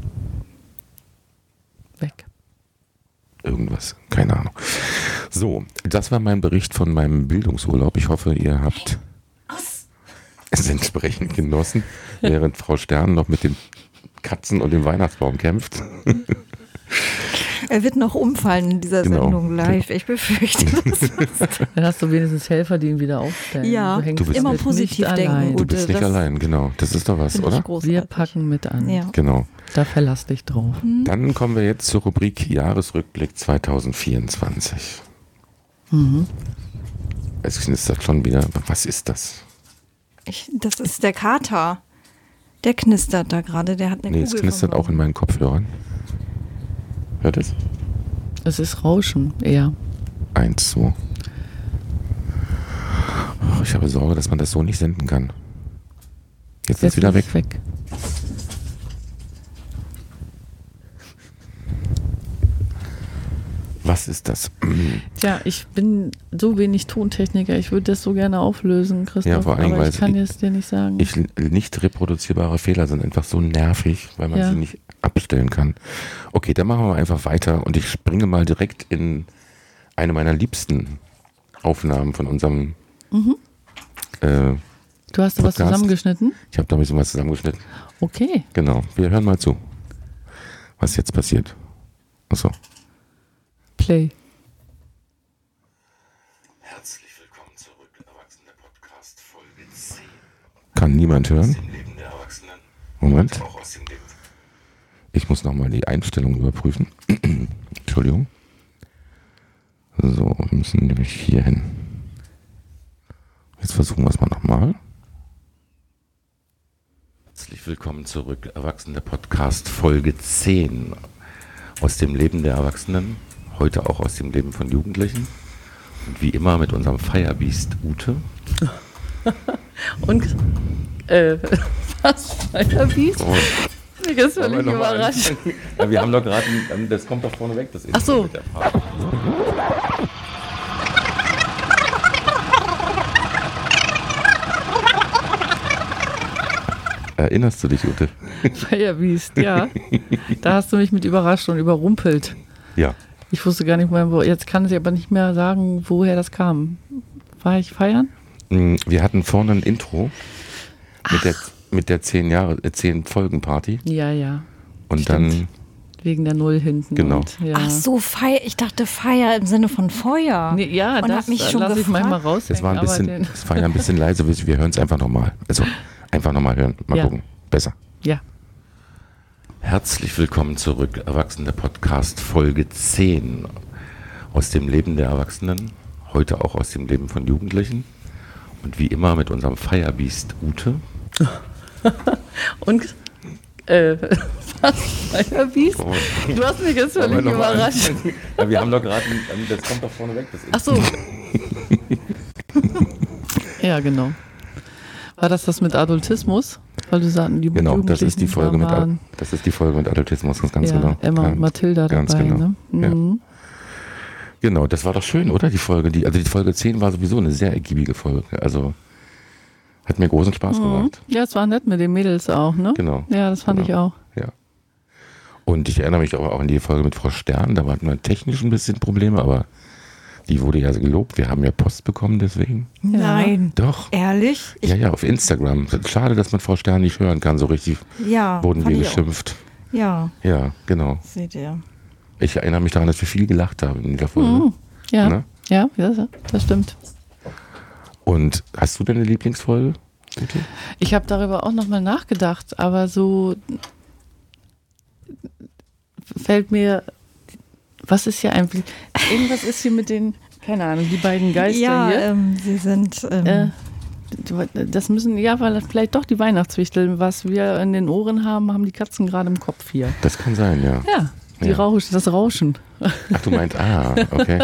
Weg. Irgendwas. Keine Ahnung. So, das war mein Bericht von meinem Bildungsurlaub. Ich hoffe, ihr habt es entsprechend genossen, während Frau Stern noch mit den Katzen und dem Weihnachtsbaum kämpft. Er wird noch umfallen in dieser Genau. Sendung live. Ich befürchte das. Dann hast du wenigstens Helfer, die ihn wieder aufstellen. Ja, du hängst du bist immer mit positiv nicht denken. allein. Du bist nicht das allein, genau. Das ist doch was, finde ich oder? großartig. Wir packen mit an. Ja. Genau. Da verlass dich drauf. Dann kommen wir jetzt zur Rubrik Jahresrückblick 2024. Es knistert schon wieder. Was ist das? Das ist der Kater. Der knistert da gerade. Der hat eine Nee, es Kugel knistert auch in meinen Kopfhörern. Hört es? Es ist Rauschen, eher. 1, 2. Oh, ich habe Sorge, dass man das so nicht senden kann. Jetzt ist es wieder weg. ist weg. Was ist das? Tja, ich bin so wenig Tontechniker. Ich würde das so gerne auflösen, Christoph. Ja, vor allem, aber weil ich kann es dir nicht sagen. Nicht reproduzierbare Fehler sind einfach so nervig, weil man Ja. sie nicht abstellen kann. Okay, dann machen wir einfach weiter und ich springe mal direkt in eine meiner liebsten Aufnahmen von unserem du hast da was Podcast. zusammengeschnitten? Ich habe da ein bisschen was zusammengeschnitten. Okay. Genau, wir hören mal zu, was jetzt passiert. Achso. Play. Herzlich willkommen zurück, Erwachsene Podcast Folge 10. Kann niemand hören? Im Leben der Erwachsenen. Moment. Auch aus dem Leben. Ich muss nochmal die Einstellung überprüfen. Entschuldigung. So, wir müssen nämlich hier hin. Jetzt versuchen wir es mal nochmal. Herzlich willkommen zurück, Erwachsene Podcast Folge 10. Aus dem Leben der Erwachsenen. Heute auch aus dem Leben von Jugendlichen. Und wie immer mit unserem Firebeast Ute. Und, was? Firebeast? Oh, Ich bin völlig wollen wir noch mal überrascht. anfangen? Ja, wir haben doch gerade, das kommt doch vorne weg. Das Ach so. mit der Frage. Erinnerst du dich, Ute? Firebeast, ja. Da hast du mich mit überrascht und überrumpelt. Ja. Ich wusste gar nicht mehr, jetzt kann ich aber nicht mehr sagen, woher das kam. War ich feiern? Wir hatten vorne ein Intro mit der 10 Folgen Party Ja, ja. und Stimmt. dann Wegen der Null hinten. Genau. Und, ja. Ach so, Feier. Ich dachte Feier im Sinne von Feuer. Nee, ja, Und das hab mich schon lasse ich gefragt. manchmal raus. das war ja ein bisschen leise, wir hören es einfach nochmal. Also einfach nochmal hören, mal Ja. gucken. Besser. Ja. Herzlich willkommen zurück, Erwachsene Podcast Folge 10. Aus dem Leben der Erwachsenen, heute auch aus dem Leben von Jugendlichen. Und wie immer mit unserem Firebeast Ute. Und, was? Firebeast? Oh. Du hast mich jetzt Wollen wir völlig noch mal überrascht. anfangen? Ja, wir haben doch gerade, das kommt doch vorne weg. Das Ach so. Ja, genau. War das mit Adultismus? Weil du sagten, die Genau, das ist die Folge mit waren, Adultismus, ganz ja, genau. Emma und Mathilda ganz dabei. genau. Ne? Mhm. Genau, das war doch schön, oder? Die Folge, die Folge 10 war sowieso eine sehr ergiebige Folge. Also hat mir großen Spaß gemacht. Ja, es war nett mit den Mädels auch, ne? Genau. Ja, das fand ich auch. Ja. Und ich erinnere mich aber auch an die Folge mit Frau Stern, da hatten wir technisch ein bisschen Probleme, aber die wurde ja gelobt. Wir haben ja Post bekommen deswegen. Nein. Doch. Ehrlich? Ja, auf Instagram. Schade, dass man Frau Stern nicht hören kann, so richtig Ja. wurden fand wir ich auch. geschimpft. Ja, Ja, genau. seht ihr. Ich erinnere mich daran, dass wir viel gelacht haben in der Folge. Mhm. Ja, Ne? ja, das stimmt. Und hast du deine Lieblingsfolge Ich habe darüber auch nochmal nachgedacht, aber so fällt mir, was ist hier eigentlich, irgendwas ist hier mit den, keine Ahnung, die beiden Geister hier. Sie sind... das müssen, ja, weil vielleicht doch die Weihnachtswichtel, was wir in den Ohren haben, haben die Katzen gerade im Kopf hier. Das kann sein, ja. Ja, das Rauschen. Ach, du meinst, okay.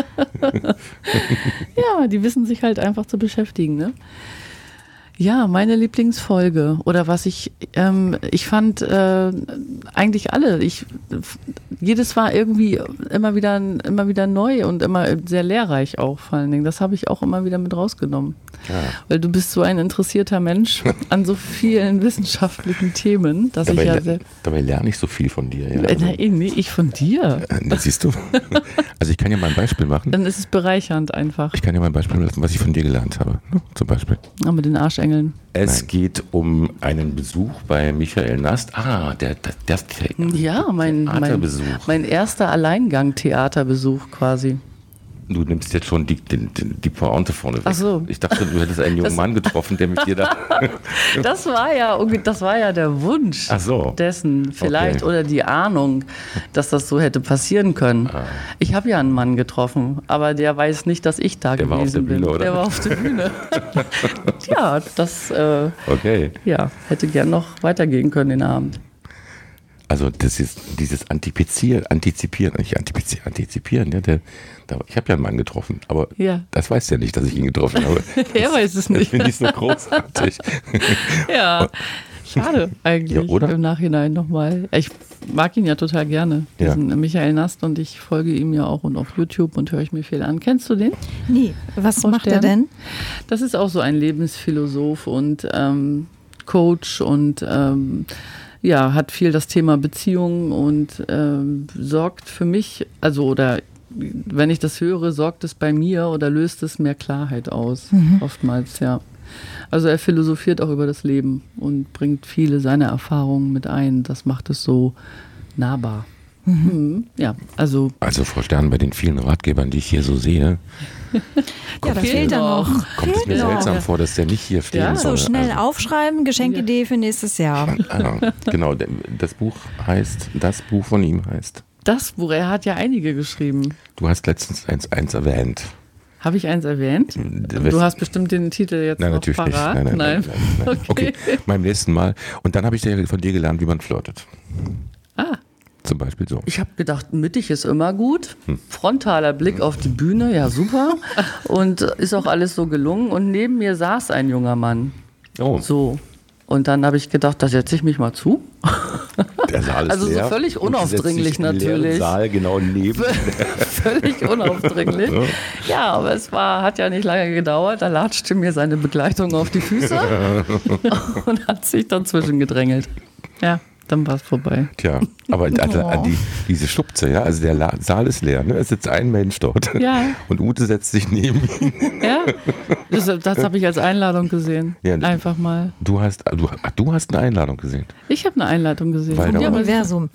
Ja, die wissen sich halt einfach zu beschäftigen, ne? Ja, meine Lieblingsfolge oder was ich fand eigentlich alle. Jedes war irgendwie immer wieder neu und immer sehr lehrreich auch vor allen Dingen. Das habe ich auch immer wieder mit rausgenommen. Ja. Weil du bist so ein interessierter Mensch an so vielen wissenschaftlichen Themen, dass dabei lerne ich so viel von dir. Ja. Nein, ich von dir. Das siehst du. Also ich kann ja mal ein Beispiel machen. Dann ist es bereichernd einfach. Ich kann ja mal ein Beispiel machen, was ich von dir gelernt habe. Zum Beispiel. Mit den Arschengeln. Es geht um einen Besuch bei Michael Nast. Der Theaterbesuch. Mein erster Alleingang-Theaterbesuch quasi. Du nimmst jetzt schon die Pointe vorne weg. Ach so. Ich dachte, du hättest einen jungen Mann getroffen, der mit dir da... Das war ja der Wunsch dessen vielleicht oder die Ahnung, dass das so hätte passieren können. Ich habe ja einen Mann getroffen, aber der weiß nicht, dass ich da gewesen bin. Der war auf der Bühne. Ja, das hätte gern noch weitergehen können den Abend. Also das ist dieses Antizipieren. Ja, ich habe ja einen Mann getroffen, aber das weiß der nicht, dass ich ihn getroffen habe. Er weiß es nicht. Das finde ich so großartig. Ja, schade eigentlich, ja, oder? Im Nachhinein nochmal. Ich mag ihn ja total gerne, diesen Michael Nast, und ich folge ihm ja auch und auf YouTube und höre ich mir viel an. Kennst du den? Nee, was macht er denn? Das ist auch so ein Lebensphilosoph und Coach und hat viel das Thema Beziehungen und sorgt für mich, wenn ich das höre, sorgt es bei mir oder löst es mehr Klarheit aus, oftmals, ja. Also er philosophiert auch über das Leben und bringt viele seiner Erfahrungen mit ein. Das macht es so nahbar. Ja, also Frau Stern, bei den vielen Ratgebern, die ich hier so sehe, das fehlt da noch. Kommt es mir seltsam vor, dass der nicht hier stehen soll. So schnell aufschreiben, Geschenkidee für nächstes Jahr. Genau, das Buch von ihm heißt. Das Buch, er hat ja einige geschrieben. Du hast letztens eins erwähnt. Habe ich eins erwähnt? Du hast bestimmt den Titel jetzt noch natürlich parat. Nicht. Nein. Okay, beim nächsten Mal. Und dann habe ich von dir gelernt, wie man flirtet. Zum Beispiel so. Ich habe gedacht, mittig ist immer gut. Frontaler Blick auf die Bühne, ja super. Und ist auch alles so gelungen. Und neben mir saß ein junger Mann. Oh. So. Und dann habe ich gedacht, da setze ich mich mal zu. Der Saal ist also leer. so völlig unaufdringlich natürlich. Der Saal genau neben. Völlig unaufdringlich. Ja, aber hat ja nicht lange gedauert. Da latschte mir seine Begleitung auf die Füße und hat sich dann zwischengedrängelt. Ja. Dann war es vorbei. Tja, aber diese Schubze, ja, also der Saal ist leer, ne? Es sitzt ein Mensch dort. Ja. Und Ute setzt sich neben ihn. Ja, das habe ich als Einladung gesehen. Ja, einfach mal. Du hast eine Einladung gesehen? Ich habe eine Einladung gesehen. Vom Universum.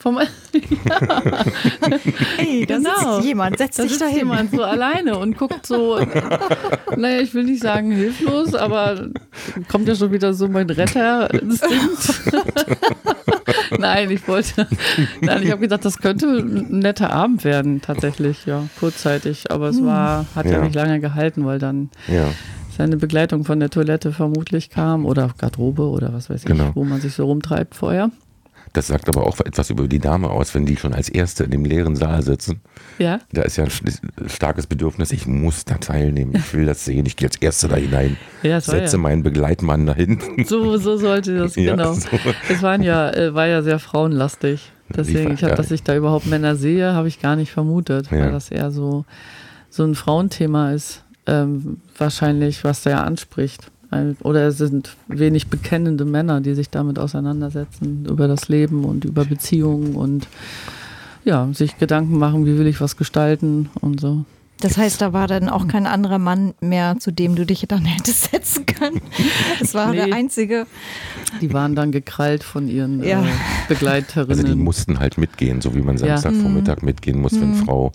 Hey, da sitzt jemand, setzt sich da hin. Jemand so alleine und guckt so, naja, ich will nicht sagen hilflos, aber kommt ja schon wieder so mein Retterinstinkt. Nein, ich habe gedacht, das könnte ein netter Abend werden, tatsächlich, ja, kurzzeitig. Aber es hat ja nicht lange gehalten, weil dann seine Begleitung von der Toilette vermutlich kam oder Garderobe oder was weiß ich, wo man sich so rumtreibt vorher. Das sagt aber auch etwas über die Dame aus, wenn die schon als Erste in dem leeren Saal sitzen. Ja. Da ist ja ein starkes Bedürfnis, ich muss da teilnehmen, ich will das sehen, ich gehe als Erste da hinein, setze meinen Begleitmann dahin. So sollte das, genau. So. Es war ja sehr frauenlastig. Deswegen, dass ich da überhaupt Männer sehe, habe ich gar nicht vermutet, weil das eher so ein Frauenthema ist, wahrscheinlich, was der anspricht. Oder es sind wenig bekennende Männer, die sich damit auseinandersetzen, über das Leben und über Beziehungen und sich Gedanken machen, wie will ich was gestalten und so. Das heißt, da war dann auch kein anderer Mann mehr, zu dem du dich dann hättest setzen können. Es war der einzige. Die waren dann gekrallt von ihren Begleiterinnen. Also die mussten halt mitgehen, so wie man Samstagvormittag mitgehen muss, wenn Frau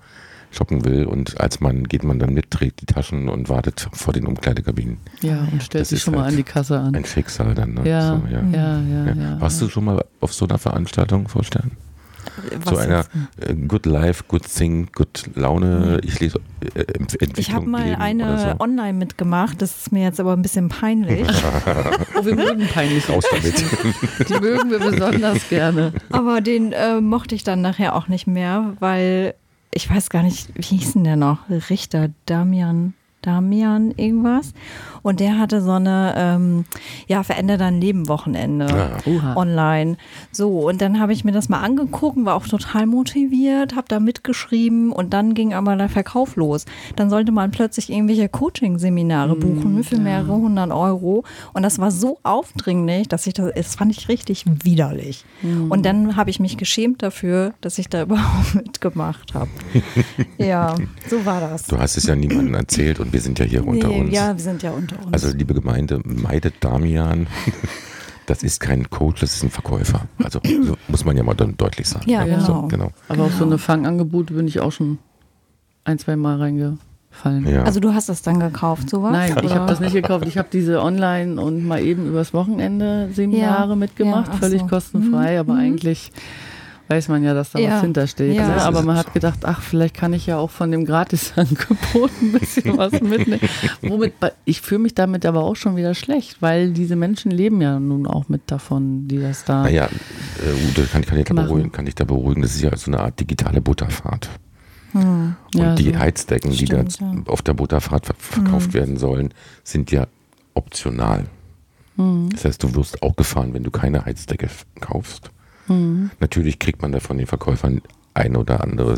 shoppen will und als Mann geht man dann mit, trägt die Taschen und wartet vor den Umkleidekabinen. Ja, und stellt Das sich ist schon mal halt an die Kasse an. Ein Schicksal dann. Ne? Ja, So, ja. Warst du schon mal auf so einer Veranstaltung vorstellen? Was So einer jetzt? Good Life, Good Thing, Good Laune, ich lese Entwicklung. Ich habe mal Leben oder eine so. online mitgemacht, das ist mir jetzt aber ein bisschen peinlich. Oh, wir mögen peinlich. Raus damit. Die mögen wir besonders gerne. Aber den mochte ich dann nachher auch nicht mehr, weil ich weiß gar nicht, wie hieß denn der noch? Richter, Damian irgendwas. Und der hatte so eine, verändere dein Leben Wochenende Oha. online. So, und dann habe ich mir das mal angeguckt, war auch total motiviert, habe da mitgeschrieben und dann ging aber der Verkauf los. Dann sollte man plötzlich irgendwelche Coaching-Seminare buchen für mehrere 100 Euro. Und das war so aufdringlich, dass das fand ich richtig widerlich. Und dann habe ich mich geschämt dafür, dass ich da überhaupt mitgemacht habe. Ja, so war das. Du hast es ja niemandem erzählt und wir sind ja hier unter uns. Ja, wir sind ja unter uns. Also liebe Gemeinde, meidet Damian. Das ist kein Coach, das ist ein Verkäufer. Also so muss man ja mal dann deutlich sagen. Ja, genau. So, genau. Aber auf so eine Fangangebote bin ich auch schon 1-2 Mal reingefallen. Ja. Also du hast das dann gekauft, sowas? Nein, ich oder? habe das nicht gekauft. Ich habe diese online und mal eben übers Wochenende Seminare mitgemacht, Ja, ach völlig so. kostenfrei, aber eigentlich weiß man ja, dass da Ja. was hintersteht. Ja. Ne? Aber man hat gedacht, ach, vielleicht kann ich ja auch von dem Gratisangebot ein bisschen was mitnehmen. Ich fühle mich damit aber auch schon wieder schlecht, weil diese Menschen leben ja nun auch mit davon, die das da Naja, Ute, machen. kann ich da beruhigen, das ist ja so eine Art digitale Butterfahrt. Hm. Und Ja, die so. Heizdecken, die da Stimmt, ja. auf der Butterfahrt verkauft werden sollen, sind ja optional. Das heißt, du wirst auch gefahren, wenn du keine Heizdecke kaufst. Natürlich kriegt man da von den Verkäufern eine oder andere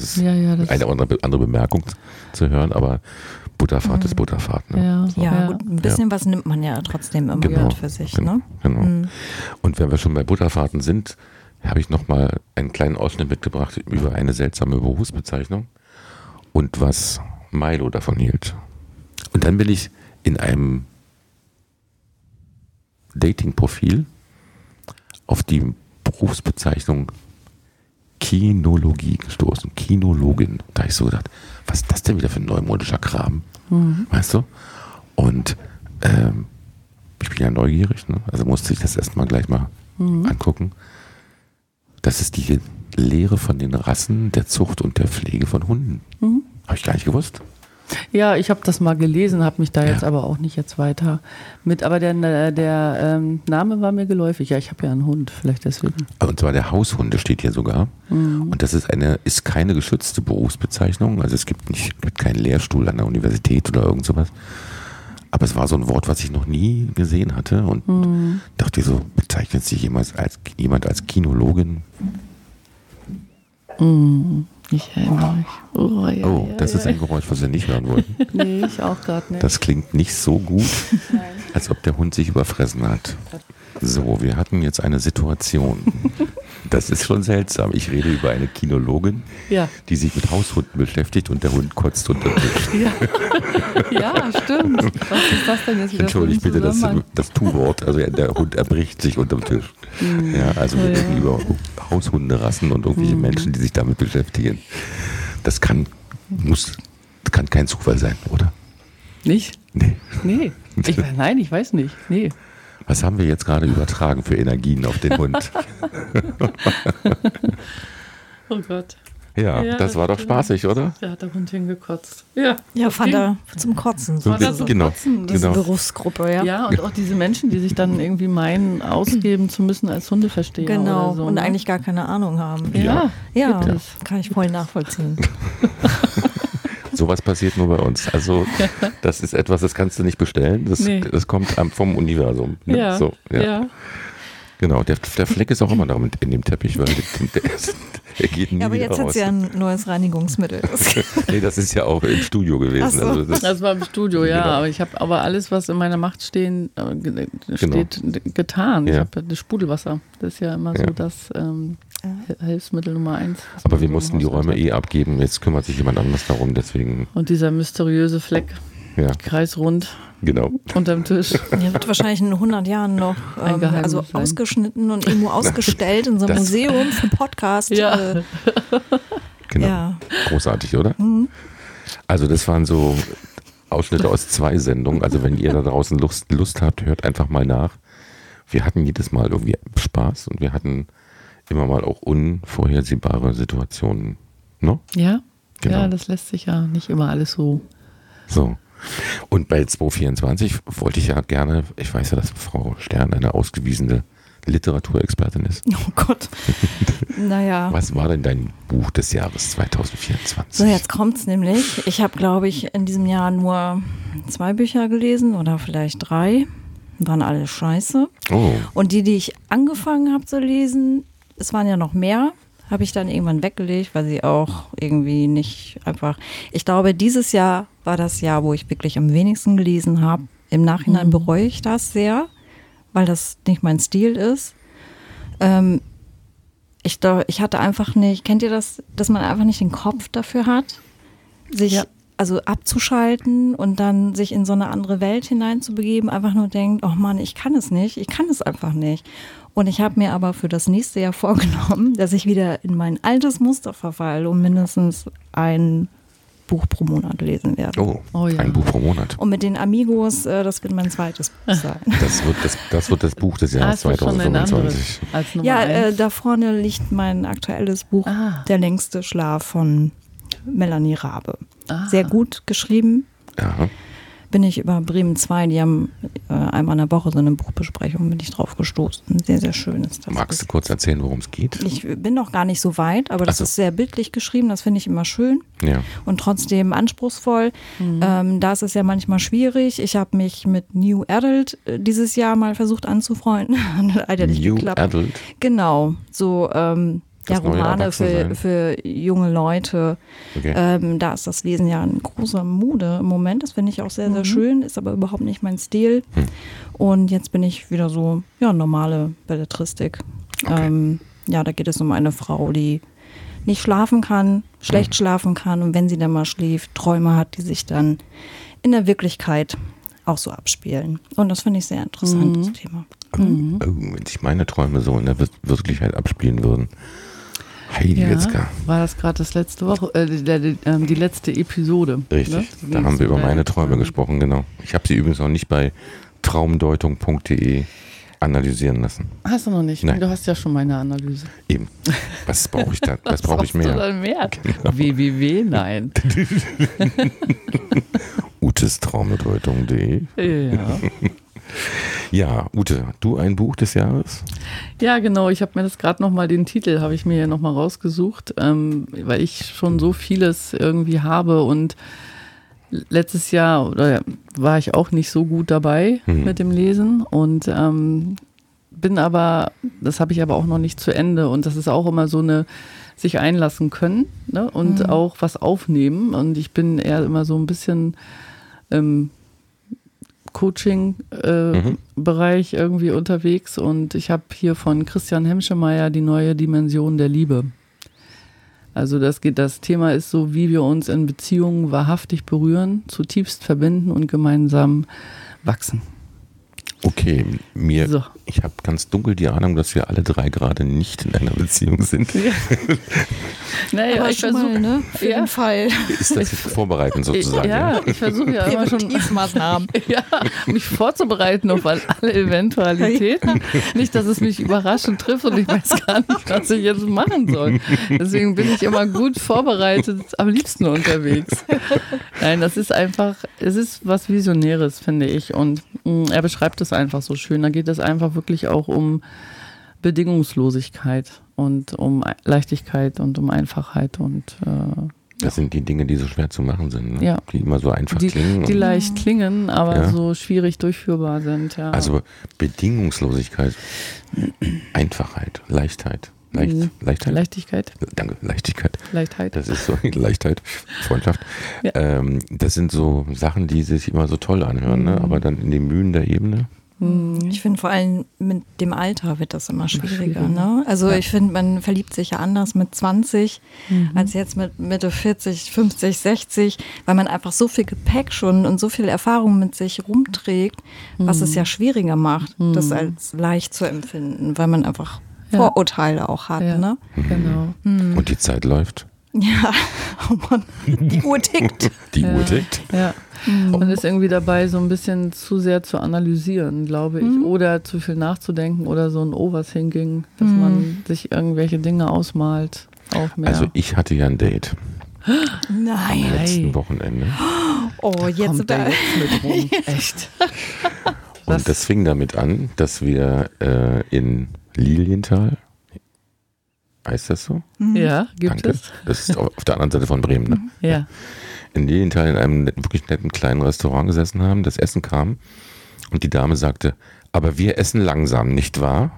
Bemerkung zu hören, aber Butterfahrt ist Butterfahrt. Ne? Ja, So. Ja, gut, ein bisschen was nimmt man ja trotzdem immer Genau. mit für sich. Genau. Ne? Genau. Und wenn wir schon bei Butterfahrten sind, habe ich nochmal einen kleinen Ausschnitt mitgebracht über eine seltsame Berufsbezeichnung und was Milo davon hielt. Und dann bin ich in einem Dating-Profil auf die Berufsbezeichnung Kinologie gestoßen. Kinologin. Da habe ich so gedacht, was ist das denn wieder für ein neumodischer Kram? Weißt du? Und ich bin ja neugierig, ne? Also musste ich das erstmal gleich mal angucken. Das ist die Lehre von den Rassen, der Zucht und der Pflege von Hunden. Habe ich gar nicht gewusst. Ja, ich habe das mal gelesen, habe mich da jetzt aber auch nicht jetzt weiter mit. Aber der Name war mir geläufig. Ja, ich habe ja einen Hund, vielleicht deswegen. Und zwar der Haushunde steht hier sogar. Und das ist keine geschützte Berufsbezeichnung. Also es gibt keinen Lehrstuhl an der Universität oder irgend sowas. Aber es war so ein Wort, was ich noch nie gesehen hatte. Und dachte so, bezeichnet sich jemand als Kinologin? Ich erinnere mich. Oh, ja, Oh, ja, das ja. ist ein Geräusch, was wir nicht hören wollten. Nee, ich auch gerade nicht. Das klingt nicht so gut, als ob der Hund sich überfressen hat. So, wir hatten jetzt eine Situation. Das ist schon seltsam. Ich rede über eine Kinologin, Ja. die sich mit Haushunden beschäftigt und der Hund kotzt unter den Tisch. Ja, stimmt. Was ist das denn jetzt wieder Entschuldigt für ein bitte Zusammenhang? das Tu-Wort. Also der Hund erbricht sich unterm Tisch. Ja, also wir reden über Haushunderassen und irgendwelche Menschen, die sich damit beschäftigen. Das kann kein Zufall sein, oder? Nicht? Nee. Nee. Nein, ich weiß nicht. Nee. Was haben wir jetzt gerade übertragen für Energien auf den Hund? Oh Gott. Ja, Ja, das war doch spaßig, oder? Da hat der Hund hingekotzt. Ja. Ja, fand er zum Kotzen. So, das so genau, Kotzen? Diese genau. Berufsgruppe, ja. Ja, und auch diese Menschen, die sich dann irgendwie meinen, ausgeben zu müssen als Hundeversteher Genau. oder so. Und ne? eigentlich gar keine Ahnung haben. Ja, Ja, gibt es. kann ich voll nachvollziehen. Sowas passiert nur bei uns. Also das ist etwas, das kannst du nicht bestellen. Nee. Das kommt vom Universum. Ne? Ja, So, ja. Genau, der Fleck ist auch immer noch in dem Teppich, weil der geht nie Ja, aber wieder jetzt hat raus. es ja ein neues Reinigungsmittel. Nee, das ist ja auch im Studio gewesen. Ach so. Also Das war im Studio, ja. Genau. Aber ich habe alles, was in meiner Macht steht, getan. Ich Ja. habe das Sprudelwasser. Das ist ja immer so Ja. das Hilfsmittel Nummer 1. was aber man wir so im mussten die Haushalt Räume hat. abgeben. Jetzt kümmert sich jemand anders darum. Deswegen, Und dieser mysteriöse Fleck, ja, kreisrund, genau. unterm Tisch. Der wird wahrscheinlich in 100 Jahren noch Ein Geheimnis sein. ausgeschnitten und irgendwo ausgestellt in so einem Das- Museum für Podcast. Ja. Genau. Ja. Großartig, oder? Also das waren so Ausschnitte aus 2 Sendungen. Also wenn ihr da draußen Lust habt, hört einfach mal nach. Wir hatten jedes Mal irgendwie Spaß und wir hatten immer mal auch unvorhersehbare Situationen. Ne? Ja? Genau. Ja, das lässt sich ja nicht immer alles so. So. Und bei 224 wollte ich ja gerne, ich weiß ja, dass Frau Stern eine ausgewiesene Literaturexpertin ist. Oh Gott. Naja. Was war denn dein Buch des Jahres 2024? So, jetzt kommt's nämlich. Ich habe, glaube ich, in diesem Jahr nur 2 Bücher gelesen oder vielleicht 3. Waren alle scheiße. Oh. Und die ich angefangen habe zu lesen, es waren ja noch mehr, habe ich dann irgendwann weggelegt, weil sie auch irgendwie nicht einfach. Ich glaube, dieses Jahr war das Jahr, wo ich wirklich am wenigsten gelesen habe. Im Nachhinein bereue ich das sehr, weil das nicht mein Stil ist. Ich hatte einfach nicht, kennt ihr das, dass man einfach nicht den Kopf dafür hat, sich also abzuschalten und dann sich in so eine andere Welt hineinzubegeben, einfach nur denkt, oh Mann, ich kann es einfach nicht. Und ich habe mir aber für das nächste Jahr vorgenommen, dass ich wieder in mein altes Muster verfalle und mindestens ein Buch pro Monat lesen werde. Oh ja. Ein Buch pro Monat. Und mit den Amigos, das wird mein zweites Buch sein. Das wird das Buch des Jahres 2025. Ja, da vorne liegt mein aktuelles Buch, Der längste Schlaf von Melanie Rabe. Sehr gut geschrieben. Ja. Bin ich über Bremen 2, die haben einmal in der Woche so eine Buchbesprechung, bin ich drauf gestoßen. Sehr, sehr schön ist das. Magst du kurz erzählen, worum es geht? Ich bin noch gar nicht so weit, aber das ist sehr bildlich geschrieben, das finde ich immer schön und trotzdem anspruchsvoll. Da ist es ja manchmal schwierig. Ich habe mich mit New Adult dieses Jahr mal versucht anzufreunden. Leider nicht geklappt. New Adult? Genau, so Romane für junge Leute. Okay. Da ist das Lesen ja ein großer Mode im Moment. Das finde ich auch sehr, sehr schön, ist aber überhaupt nicht mein Stil. Und jetzt bin ich wieder so, normale Belletristik. Okay. Da geht es um eine Frau, die nicht schlafen kann, schlecht schlafen kann und wenn sie dann mal schläft, Träume hat, die sich dann in der Wirklichkeit auch so abspielen. Und das finde ich sehr interessant, das Thema. Wenn sich meine Träume so in der Wirklichkeit abspielen würden. Heidi Witzka. War das gerade das letzte Woche, die letzte Episode? Richtig, ne? Da haben wir über meine Träume gesprochen, genau. Ich habe sie übrigens noch nicht bei traumdeutung.de analysieren lassen. Hast du noch nicht? Nein. Du hast ja schon meine Analyse. Eben. Was brauche ich da? Was brauche ich mehr? Was du dann mehr? Genau. www, nein. utestraumdeutung.de. Ja. Ja, Ute, du ein Buch des Jahres? Ja, genau. Ich habe mir das gerade nochmal, den Titel habe ich mir ja nochmal rausgesucht, weil ich schon so vieles irgendwie habe und letztes Jahr war ich auch nicht so gut dabei mit dem Lesen und bin aber, das habe ich aber auch noch nicht zu Ende und das ist auch immer so eine sich einlassen können, ne? Und auch was aufnehmen und ich bin eher immer so ein bisschen Coaching-Bereich irgendwie unterwegs und ich habe hier von Christian Hemschemeyer die neue Dimension der Liebe. Also das Thema ist so, wie wir uns in Beziehungen wahrhaftig berühren, zutiefst verbinden und gemeinsam wachsen. Okay, ich habe ganz dunkel die Ahnung, dass wir alle 3 gerade nicht in einer Beziehung sind. Ja. Naja, ich versuche, ne? Für den Fall. Ist das vorbereitend sozusagen? Ja, ich versuche ja immer schon mich vorzubereiten auf alle Eventualitäten. Nicht, dass es mich überraschend trifft und ich weiß gar nicht, was ich jetzt machen soll. Deswegen bin ich immer gut vorbereitet, am liebsten unterwegs. Nein, es ist was Visionäres, finde ich. Und er beschreibt es einfach so schön. Da geht es einfach wirklich auch um Bedingungslosigkeit und um Leichtigkeit und um Einfachheit und das sind die Dinge, die so schwer zu machen sind, ne? Ja. Die immer so einfach klingen. Die leicht klingen, aber so schwierig durchführbar sind. Ja. Also Bedingungslosigkeit, Einfachheit, Leichtheit. Leichtheit? Leichtigkeit. Danke, Leichtigkeit. Leichtheit. Das ist so, Leichtheit, Freundschaft. Ja. Das sind so Sachen, die sich immer so toll anhören, ne? Aber dann in den Mühen der Ebene. Ich finde vor allem mit dem Alter wird das immer schwieriger. Ne? Also ich finde, man verliebt sich ja anders mit 20 als jetzt mit Mitte 40, 50, 60, weil man einfach so viel Gepäck schon und so viel Erfahrung mit sich rumträgt, was es ja schwieriger macht, das als leicht zu empfinden, weil man einfach Vorurteile auch hat. Ja, ne? Genau. Und die Zeit läuft. Ja, oh Mann, die Uhr tickt. Die Uhr tickt. Ja. Man ist irgendwie dabei, so ein bisschen zu sehr zu analysieren, glaube ich, oder zu viel nachzudenken oder so ein Overthinking, dass man sich irgendwelche Dinge ausmalt. Auch mehr. Also ich hatte ja ein Date Nein. am letzten Wochenende. Oh, jetzt kommt da. der jetzt mit rum. Echt. Und das fing damit an, dass wir in Lilienthal, heißt das so? Ja, gibt Danke. es. Das ist auf der anderen Seite von Bremen, ne? Ja. In Lilienthal in einem wirklich netten kleinen Restaurant gesessen haben, das Essen kam und die Dame sagte, aber wir essen langsam, nicht wahr?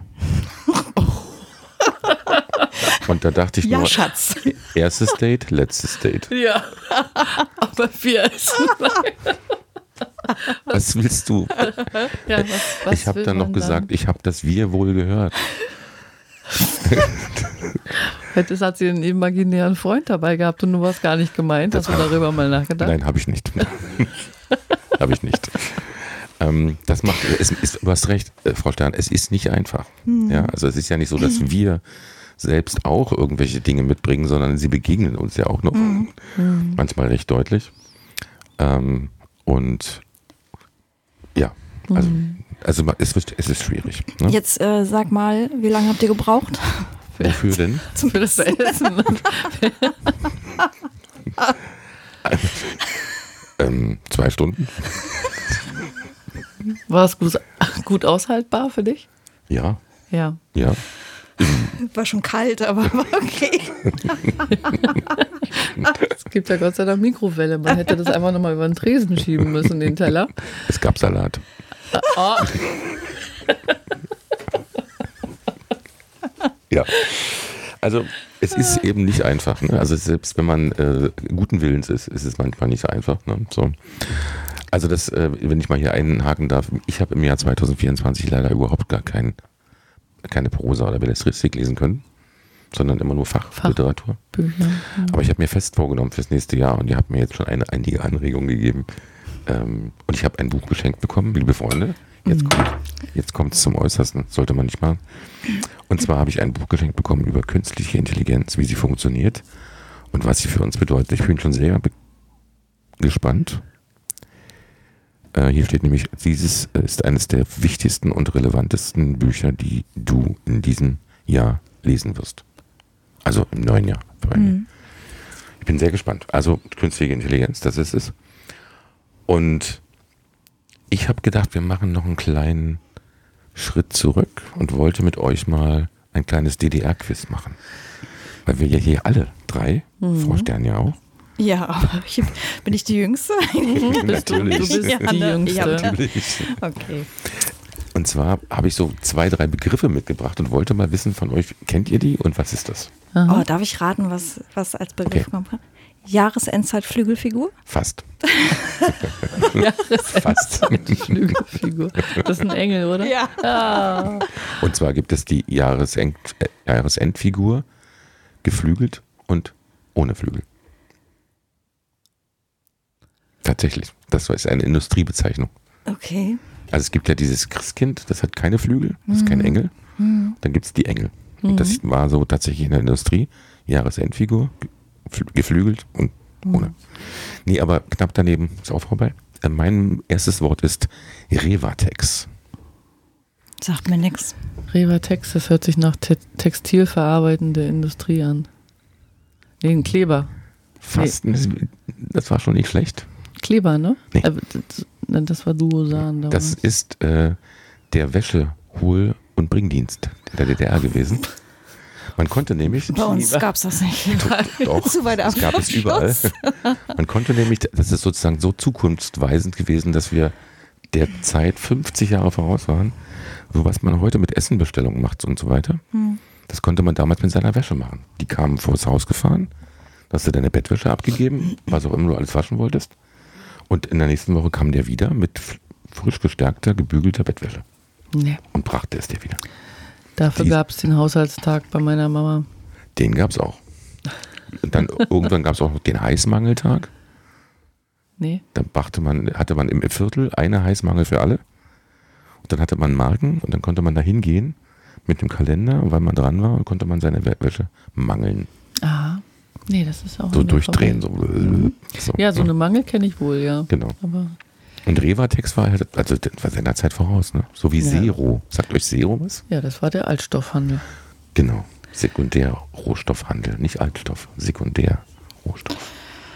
Und da dachte ich Ja, nur, Schatz. erstes Date, letztes Date. Ja. Aber wir essen. Was willst du? Ja, was Ich habe will dann noch man gesagt, ich habe das Wir wohl gehört. Hättest hat sie einen imaginären Freund dabei gehabt und du warst gar nicht gemeint. Hast du darüber mal nachgedacht? Nein, habe ich nicht. Habe ich nicht. Das macht, du hast recht, Frau Stern, es ist nicht einfach. Ja, also es ist ja nicht so, dass wir selbst auch irgendwelche Dinge mitbringen, sondern sie begegnen uns ja auch noch manchmal recht deutlich. Und ja, also es ist schwierig. Ne? Jetzt sag mal, wie lange habt ihr gebraucht? Wofür denn? Für das Essen. 2 Stunden? War es gut aushaltbar für dich? Ja, Ja. ja. War schon kalt, aber war okay. Es gibt ja Gott sei Dank Mikrowelle. Man hätte das einfach nochmal über den Tresen schieben müssen, den Teller. Es gab Salat. Oh. Ja. Also es ist eben nicht einfach. Ne? Also selbst wenn man guten Willens ist, ist es manchmal nicht so einfach. Ne? So. Also das, wenn ich mal hier einhaken darf, ich habe im Jahr 2024 leider überhaupt gar keine Prosa oder Belletristik lesen können, sondern immer nur Fachliteratur. Bücher. Aber ich habe mir fest vorgenommen fürs nächste Jahr und ihr habt mir jetzt schon einige Anregungen gegeben. Und ich habe ein Buch geschenkt bekommen, liebe Freunde. Jetzt kommt es zum Äußersten, sollte man nicht machen. Und zwar habe ich ein Buch geschenkt bekommen über künstliche Intelligenz, wie sie funktioniert und was sie für uns bedeutet. Ich bin schon sehr gespannt. Hier steht nämlich, dieses ist eines der wichtigsten und relevantesten Bücher, die du in diesem Jahr lesen wirst. Also im neuen Jahr. Ich bin sehr gespannt. Also künstliche Intelligenz, das ist es. Und ich habe gedacht, wir machen noch einen kleinen Schritt zurück und wollte mit euch mal ein kleines DDR-Quiz machen. Weil wir ja hier alle 3, Frau Stern ja auch. Ja, aber bin ich die Jüngste? Natürlich. Du bist die Jüngste. Ja, Natürlich. okay. Und zwar habe ich so 2, 3 Begriffe mitgebracht und wollte mal wissen von euch, kennt ihr die und was ist das? Oh, darf ich raten, was als Begriff kommt? Jahresendzeit-Flügelfigur? Fast. Fast. Flügelfigur. Das ist ein Engel, oder? Ja. Ah. Und zwar gibt es die Jahresendfigur, geflügelt und ohne Flügel. Tatsächlich. Das ist eine Industriebezeichnung. Okay. Also es gibt ja dieses Christkind, das hat keine Flügel, das ist kein Engel. Dann gibt es die Engel. Und das war so tatsächlich in der Industrie. Jahresendfigur, geflügelt und ohne. Nee, aber knapp daneben ist auch vorbei. Mein erstes Wort ist Revatex. Sagt mir nix. Revatex, das hört sich nach textilverarbeitende Industrie an. Nee, ein Kleber. Fast, das war schon nicht schlecht. Kleber, ne? Nee. Das war Duosan damals. Das ist der Wäschehol- und Bringdienst der DDR gewesen. Man konnte nämlich... Bei uns gab es das nicht. Doch, Zu weit das gab es überall. Man konnte nämlich, das ist sozusagen so zukunftsweisend gewesen, dass wir der Zeit 50 Jahre voraus waren, so was man heute mit Essenbestellungen macht und so weiter. Das konnte man damals mit seiner Wäsche machen. Die kamen vors Haus gefahren, da hast du deine Bettwäsche abgegeben, was auch immer du alles waschen wolltest. Und in der nächsten Woche kam der wieder mit frisch gestärkter, gebügelter Bettwäsche. Nee. Und brachte es dir wieder. Dafür gab es den Haushaltstag bei meiner Mama. Den gab es auch. Und dann irgendwann gab es auch noch den Heißmangeltag. Nee. Dann hatte man im Viertel eine Heißmangel für alle. Und dann hatte man Marken und dann konnte man da hingehen mit dem Kalender, und weil man dran war, konnte man seine Wäsche mangeln. Aha. Nee, das ist auch So an mir durchdrehen. vorbei. So. Ja, so eine Mangel kenne ich wohl, ja. Genau. Aber Und Revatex war halt, also das war seiner Zeit voraus, ne? So wie Ja. Zero. Sagt euch Zero was? ja, das war der Altstoffhandel. Genau. Sekundär-Rohstoffhandel, nicht Altstoff. Sekundär-Rohstoff.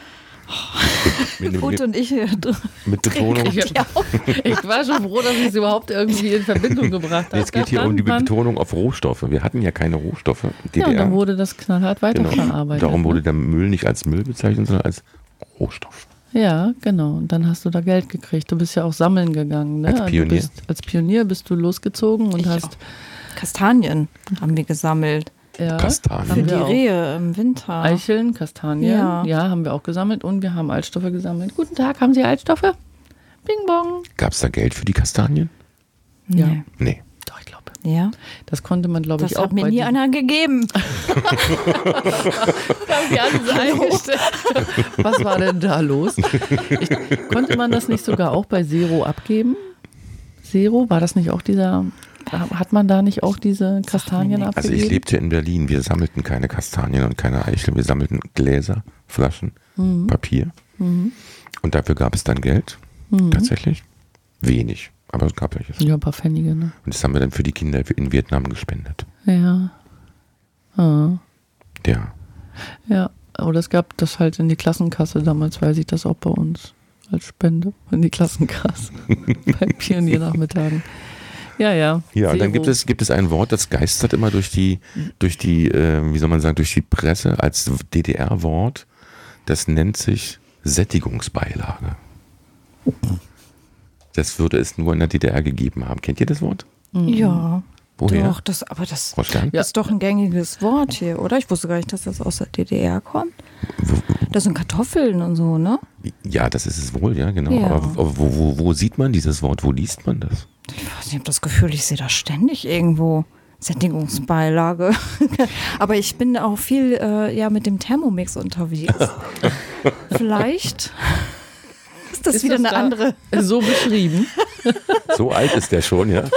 Ute und ich Mit Betonung. Ich war schon froh, dass ich es überhaupt irgendwie in Verbindung gebracht habe. Jetzt geht hier um die Dann- Betonung auf Rohstoffe. Wir hatten ja keine Rohstoffe. DDR. Ja, und dann wurde das knallhart Genau. weiterverarbeitet. Darum wurde ne? der Müll nicht als Müll bezeichnet, sondern als Rohstoff. Ja, genau. Und dann hast du da Geld gekriegt. Du bist ja auch sammeln gegangen. Ne? Als Pionier. Als Pionier bist du losgezogen und Ich hast Kastanien haben wir gesammelt. ja, Kastanien. Für haben die wir auch Rehe im Winter. Eicheln, Kastanien. Ja. Ja, haben wir auch gesammelt und wir haben Altstoffe gesammelt. Guten Tag, haben Sie Altstoffe? Bing bong. Gab es da Geld für die Kastanien? Ja. Nee. Nee. Doch, ich glaube. Ja, Das konnte man, glaube das ich, auch hat mir bei nie diesen- einer gegeben. Haben die alles eingestellt. Was war denn da los? Konnte man das nicht sogar auch bei Zero abgeben? Zero, war das nicht auch dieser, hat man da nicht auch diese Kastanien nichts. Also abgegeben? ich lebte in Berlin. Wir sammelten keine Kastanien und keine Eicheln. Wir sammelten Gläser, Flaschen, Papier. Und dafür gab es dann Geld. Tatsächlich. Wenig. Aber es gab welches. Ja, ein paar Pfennige, ne? Und das haben wir dann für die Kinder in Vietnam gespendet. Ja. Ah. Ja. Ja, oder es gab das halt in die Klassenkasse, damals weiß ich das auch bei uns als Spende, in die Klassenkasse, bei Pioniernachmittagen. Ja, ja. Ja, und dann Zero. gibt es ein Wort, das geistert immer durch die, wie soll man sagen, durch die Presse als DDR-Wort. Das nennt sich Sättigungsbeilage. Das würde es nur in der DDR gegeben haben. Kennt ihr das Wort? Ja, Woher? doch, aber das Frau Stern? Ja. ist doch ein gängiges Wort hier, oder? Ich wusste gar nicht, dass das aus der DDR kommt. Das sind Kartoffeln und so, ne? Ja, das ist es wohl, ja, genau. Ja. Aber wo sieht man dieses Wort? Wo liest man das? Ich weiß nicht, ich habe das Gefühl, ich sehe das ständig irgendwo. Sättigungsbeilage. Aber ich bin auch viel mit dem Thermomix unterwegs. Vielleicht ist das wieder das eine da andere. so beschrieben. So alt ist der schon, ja.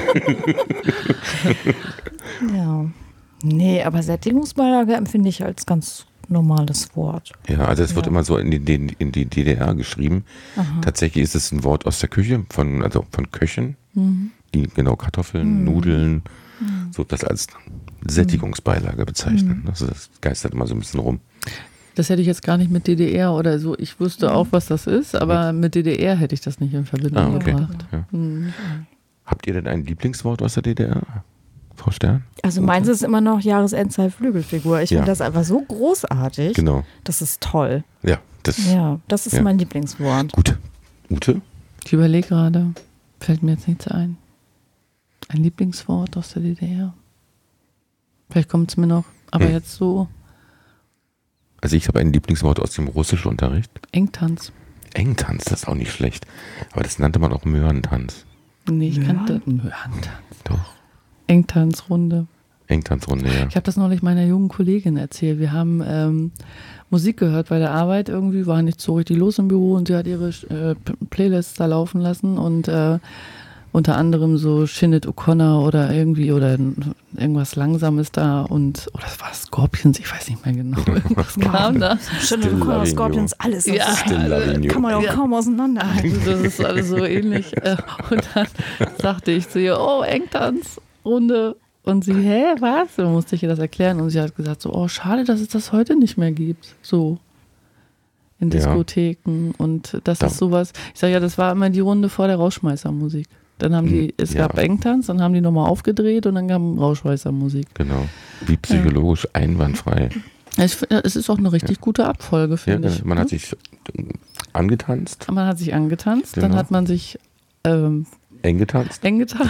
Ja. Nee, aber Sättigungsbeilage empfinde ich als ganz normales Wort. Ja, also es wird Ja. immer so in die DDR geschrieben. Tatsächlich ist es ein Wort aus der Küche, von Köchen, die genau Kartoffeln, Nudeln, so das als Sättigungsbeilage bezeichnen. Also das geistert immer so ein bisschen rum. Das hätte ich jetzt gar nicht mit DDR oder so. Ich wusste auch, was das ist, aber mit DDR hätte ich das nicht in Verbindung Okay. gebracht. Ja. Habt ihr denn ein Lieblingswort aus der DDR, Frau Stern? Also meins ist immer noch Jahresendzeit Flügelfigur. Ich Ja. finde das einfach so großartig. Genau. Das ist toll. Ja, das Ja, das ist Ja. mein Lieblingswort. gut. Ute? Ich überlege gerade, fällt mir jetzt nichts ein. Ein Lieblingswort aus der DDR. Vielleicht kommt es mir noch, aber jetzt so Also ich habe ein Lieblingswort aus dem Russischunterricht. Engtanz. Engtanz, das ist auch nicht schlecht. Aber das nannte man auch Möhrentanz. Nee, ich Ja. kannte Möhrentanz. Doch. Engtanzrunde. Engtanzrunde, ja. Ich habe das neulich meiner jungen Kollegin erzählt. Wir haben Musik gehört bei der Arbeit irgendwie, war nicht so richtig los im Büro und sie hat ihre Playlists da laufen lassen und unter anderem so Sinead O'Connor oder irgendwie oder irgendwas Langsames da und oder das war Scorpions, ich weiß nicht mehr genau. Irgendwas kam da. Still Still loving Scorpions, alles. Das Ja. ist, Still loving you. kann man auch Ja. kaum auseinanderhalten. Also das ist alles so ähnlich. Und dann sagte ich zu ihr, oh, Engtanzrunde. Und sie, hä, was? Dann musste ich ihr das erklären und sie hat gesagt so, oh, schade, dass es das heute nicht mehr gibt. So in Ja. Diskotheken und das Da- ist sowas. Ich sage ja, das war immer die Runde vor der Rausschmeißermusik. Dann haben die, es Ja. gab Engtanz, dann haben die nochmal aufgedreht und dann kam Rausschmeißermusik. Genau. Wie psychologisch einwandfrei. Es ist auch eine richtig gute Abfolge, Ja, finde ich. man hat sich angetanzt, Man hat sich angetanzt, dann Genau. hat man sich eng getanzt. eng getanzt.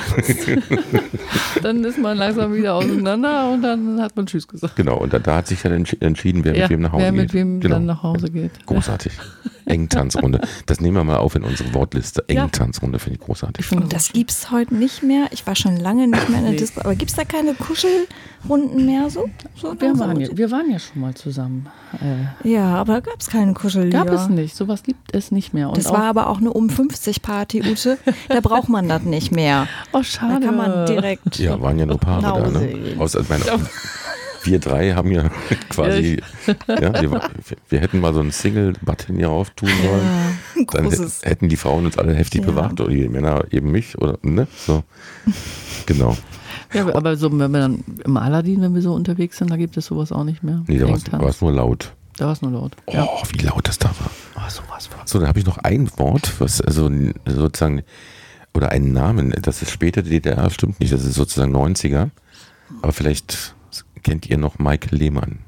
Dann ist man langsam wieder auseinander und dann hat man Tschüss gesagt. Genau, und da hat sich dann entschieden, wer mit wem nach Hause wer geht. mit wem genau. dann nach Hause geht. Großartig. Engtanzrunde. Das nehmen wir mal auf in unsere Wortliste. Ja. Engtanzrunde finde ich großartig. Ich finde Und das gibt's heute nicht mehr. Ich war schon lange nicht mehr in der Nee. Disco. Aber gibt's da keine Kuschelrunden mehr so? wir waren ja schon mal zusammen. Ja, aber gab's keine Kuschellieder. Gab es nicht. Sowas gibt es nicht mehr. Und Das war aber auch eine Um-50-Party, Ute. Da braucht man das nicht mehr. oh, Da schade. kann man direkt. Ja, waren ja nur Paare Nach da, Hause ne? gehen. Außer meine, wir drei haben ja quasi, wir hätten mal so einen Single-Button hier auf tun sollen. Dann hätten die Frauen uns alle heftig bewacht oder die Männer eben mich oder ne? So. Genau. Ja, aber so, wenn wir dann im Aladdin, wenn wir so unterwegs sind, da gibt es sowas auch nicht mehr. Nee, da war es nur laut. Da war es nur laut. Oh, wie laut das da war. Oh, sowas war. So, dann habe ich noch ein Wort, was also sozusagen, oder einen Namen, das ist später DDR, stimmt nicht, das ist sozusagen 90er. Aber vielleicht kennt ihr noch Mike Lehmann.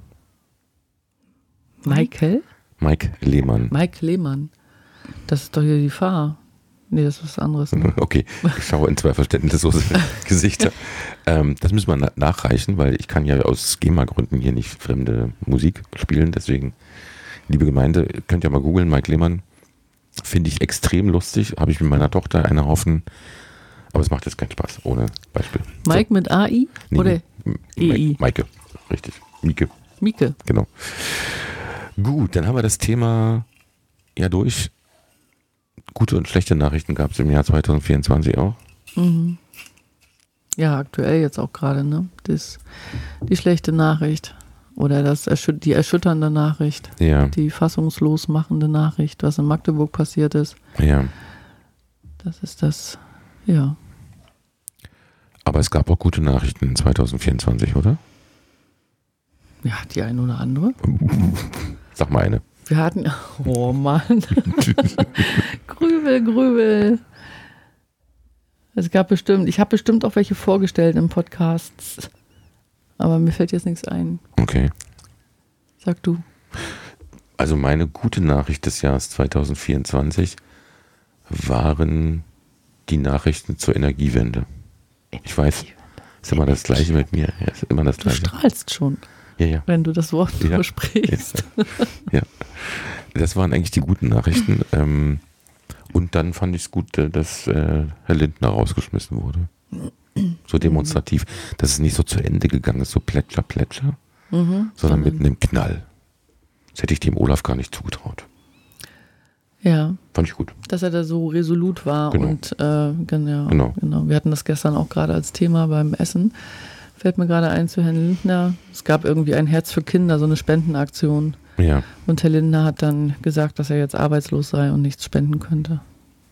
Michael? Mike Lehmann. Mike Lehmann. Das ist doch hier die Fahr. Nee, das ist was anderes. Ne? Okay, ich schaue in zwei verständnislose Gesichter. Das müssen wir nachreichen, weil ich kann ja aus GEMA-Gründen hier nicht fremde Musik spielen. Deswegen, liebe Gemeinde, könnt ihr mal googeln, Mike Lehmann. Finde ich extrem lustig. Habe ich mit meiner Tochter einen Haufen. Aber es macht jetzt keinen Spaß, ohne Beispiel. Mike so. mit AI? Nee, oder EI? Maike, richtig. Mieke. Genau. Gut, dann haben wir das Thema ja durch. Gute und schlechte Nachrichten gab es im Jahr 2024 auch. Mhm. Ja, aktuell jetzt auch gerade, ne? Die schlechte Nachricht oder die erschütternde Nachricht, die fassungslos machende Nachricht, was in Magdeburg passiert ist. Ja. Das ist das, ja. Aber es gab auch gute Nachrichten in 2024, oder? Ja, die eine oder andere. Sag mal eine. Wir hatten, oh Mann, Grübel. Es gab bestimmt, ich habe bestimmt auch welche vorgestellt im Podcasts, aber mir fällt jetzt nichts ein. Okay. Sag du. Also meine gute Nachricht des Jahres 2024 waren die Nachrichten zur Energiewende. Ich weiß, ist immer das Gleiche mit mir. Ja, ist immer das Gleiche. Du strahlst schon. Ja. Wenn du das Wort so sprichst. Ja. Das waren eigentlich die guten Nachrichten. Und dann fand ich es gut, dass Herr Lindner rausgeschmissen wurde. So demonstrativ. Dass es nicht so zu Ende gegangen ist, so plätscher, sondern mit einem Knall. Das hätte ich dem Olaf gar nicht zugetraut. Ja. Fand ich gut. Dass er da so resolut war. Genau. Und genau. Wir hatten das gestern auch gerade als Thema beim Essen. Fällt mir gerade ein zu Herrn Lindner. Es gab irgendwie ein Herz für Kinder, so eine Spendenaktion. Ja. Und Herr Lindner hat dann gesagt, dass er jetzt arbeitslos sei und nichts spenden könnte.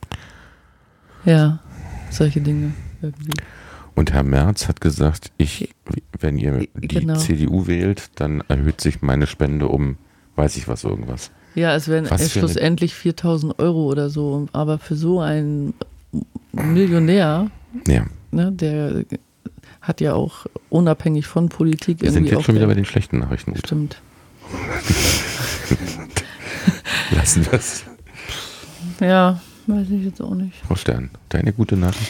Ja, solche Dinge irgendwie. Und Herr Merz hat gesagt, wenn ihr die CDU wählt, dann erhöht sich meine Spende um, weiß ich was, irgendwas. Ja, es wären schlussendlich 4.000 € oder so. Aber für so einen Millionär, ne, der hat ja auch unabhängig von Politik Wir sind jetzt schon wieder bei den schlechten Nachrichten. Stimmt. Lassen wir es. Ja, weiß ich jetzt auch nicht. Frau Stern, deine gute Nachricht?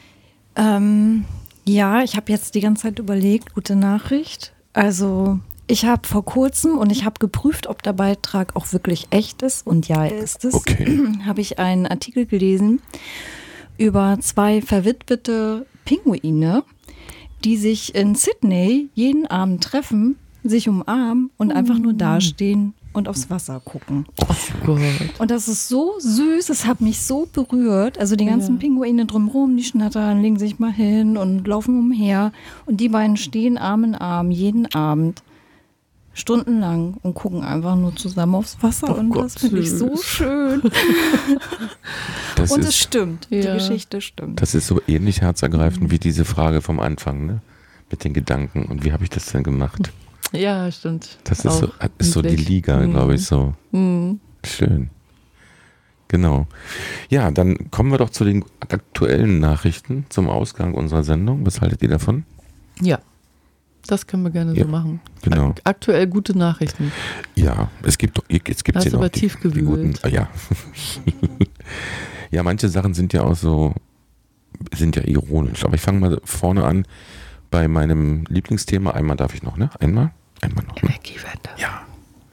Ja, ich habe jetzt die ganze Zeit überlegt, gute Nachricht. Also ich habe vor kurzem und ich habe geprüft, ob der Beitrag auch wirklich echt ist. Und ja, er ist es. Okay. Habe ich einen Artikel gelesen über 2 verwitwete Pinguine, die sich in Sydney jeden Abend treffen, sich umarmen und einfach nur dastehen und aufs Wasser gucken. Oh Gott. Und das ist so süß, es hat mich so berührt. Also die ganzen Pinguine drumherum, die schnattern, legen sich mal hin und laufen umher. Und die beiden stehen Arm in Arm jeden Abend, stundenlang und gucken einfach nur zusammen aufs Wasser. Oh und Gott, das finde ich so schön. Und es stimmt, die Geschichte stimmt. Das ist so ähnlich herzergreifend wie diese Frage vom Anfang, ne? Mit den Gedanken. Und wie habe ich das denn gemacht? Ja, stimmt. Das ist so die Liga, glaube ich, so. Schön. Genau. Ja, dann kommen wir doch zu den aktuellen Nachrichten zum Ausgang unserer Sendung. Was haltet ihr davon? Ja, das können wir gerne so machen. Genau. Aktuell gute Nachrichten. Ja, es gibt Hast ja noch aber tief gewühlt. Ja. Ja, manche Sachen sind ja ironisch. Aber ich fange mal vorne an bei meinem Lieblingsthema. Einmal darf ich noch, ne? Einmal noch. Ne? Energiewende. Ja.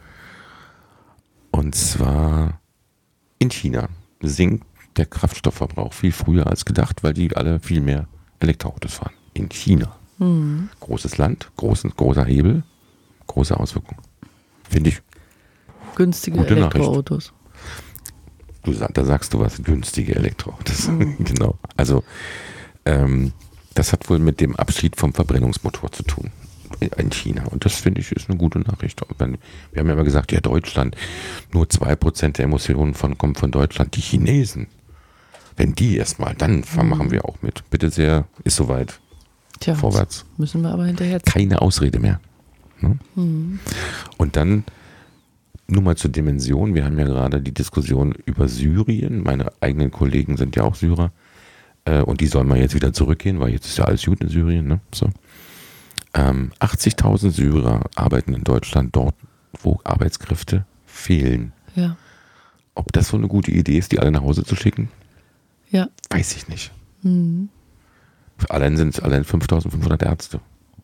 Und zwar in China sinkt der Kraftstoffverbrauch viel früher als gedacht, weil die alle viel mehr Elektroautos fahren. In China. Großes Land, großer Hebel, große Auswirkungen. Finde ich. Günstige gute Elektroautos. Da sagst du was, günstige Elektroautos. Genau. Also das hat wohl mit dem Abschied vom Verbrennungsmotor zu tun. in China. Und das finde ich ist eine gute Nachricht. Wir haben ja immer gesagt, ja Deutschland, nur 2% der Emissionen kommen von Deutschland. Die Chinesen, wenn die erstmal, dann machen wir auch mit. Bitte sehr, ist soweit. Tja, Vorwärts. Müssen wir aber hinterher. Keine Ausrede mehr. Ne? Und dann nur mal zur Dimension. Wir haben ja gerade die Diskussion über Syrien. Meine eigenen Kollegen sind ja auch Syrer. Und die sollen mal jetzt wieder zurückgehen, weil jetzt ist ja alles gut in Syrien. Ne? So. 80.000 Syrer arbeiten in Deutschland dort, wo Arbeitskräfte fehlen. Ja. Ob das so eine gute Idee ist, die alle nach Hause zu schicken? Ja. Weiß ich nicht. Allein sind es 5.500 Ärzte.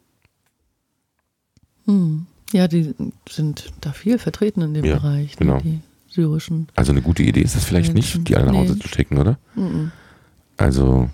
Ja, die sind da viel vertreten in dem Bereich, genau. Ne, die syrischen. Also eine gute Idee ist das vielleicht nicht, die alle nach Hause zu schicken, oder? Also,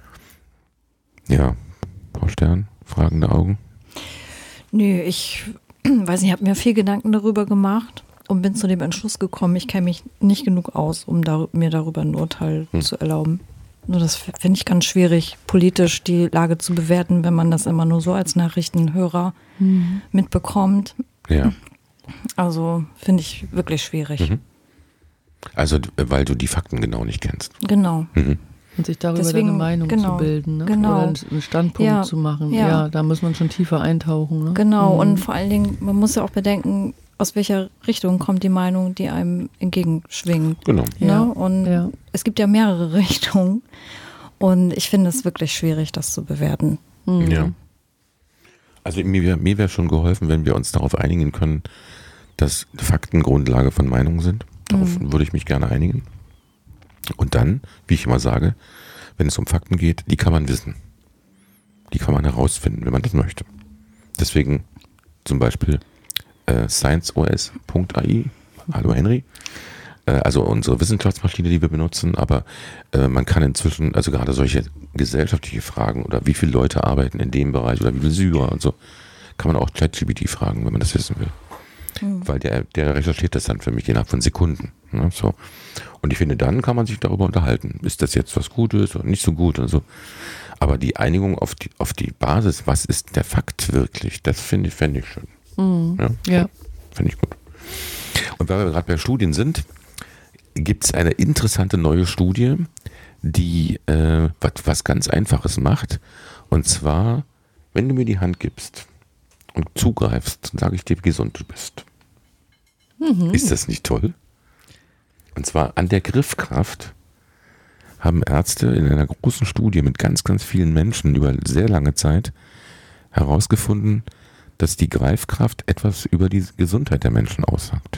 ja, Frau Stern, fragende Augen. Nö, ich weiß nicht, ich habe mir viel Gedanken darüber gemacht und bin zu dem Entschluss gekommen, ich kenne mich nicht genug aus, um mir darüber ein Urteil zu erlauben. Nur das finde ich ganz schwierig, politisch die Lage zu bewerten, wenn man das immer nur so als Nachrichtenhörer mitbekommt. Ja. Also finde ich wirklich schwierig. Also, weil du die Fakten genau nicht kennst. Genau. Und sich darüber Deswegen, eine Meinung genau, zu bilden, ne? genau. Oder einen Standpunkt zu machen. Ja, da muss man schon tiefer eintauchen. Ne? Genau, und vor allen Dingen, man muss ja auch bedenken, aus welcher Richtung kommt die Meinung, die einem entgegenschwingt. Genau. Ne? Ja. Und es gibt ja mehrere Richtungen. Und ich finde es wirklich schwierig, das zu bewerten. Ja. Also mir wäre schon geholfen, wenn wir uns darauf einigen können, dass Fakten Grundlage von Meinungen sind. Darauf würde ich mich gerne einigen. Und dann, wie ich immer sage, wenn es um Fakten geht, die kann man wissen. Die kann man herausfinden, wenn man das möchte. Deswegen zum Beispiel scienceos.ai. Hallo Henry. Also unsere Wissenschaftsmaschine, die wir benutzen, aber man kann inzwischen, also gerade solche gesellschaftliche Fragen oder wie viele Leute arbeiten in dem Bereich oder wie viele Syrer und so, kann man auch ChatGPT fragen, wenn man das wissen will. Weil der recherchiert das dann für mich innerhalb von Sekunden. Ne, so. Und ich finde, dann kann man sich darüber unterhalten. Ist das jetzt was Gutes oder nicht so gut und so. Aber die Einigung auf die Basis, was ist der Fakt wirklich, das fände ich schön. Ja. Finde ich gut. Und weil wir gerade bei Studien sind, gibt es eine interessante neue Studie, die was ganz Einfaches macht. Und zwar, wenn du mir die Hand gibst und zugreifst, sage ich dir, wie gesund du bist. Ist das nicht toll? Und zwar an der Griffkraft haben Ärzte in einer großen Studie mit ganz, ganz vielen Menschen über sehr lange Zeit herausgefunden, dass die Greifkraft etwas über die Gesundheit der Menschen aussagt.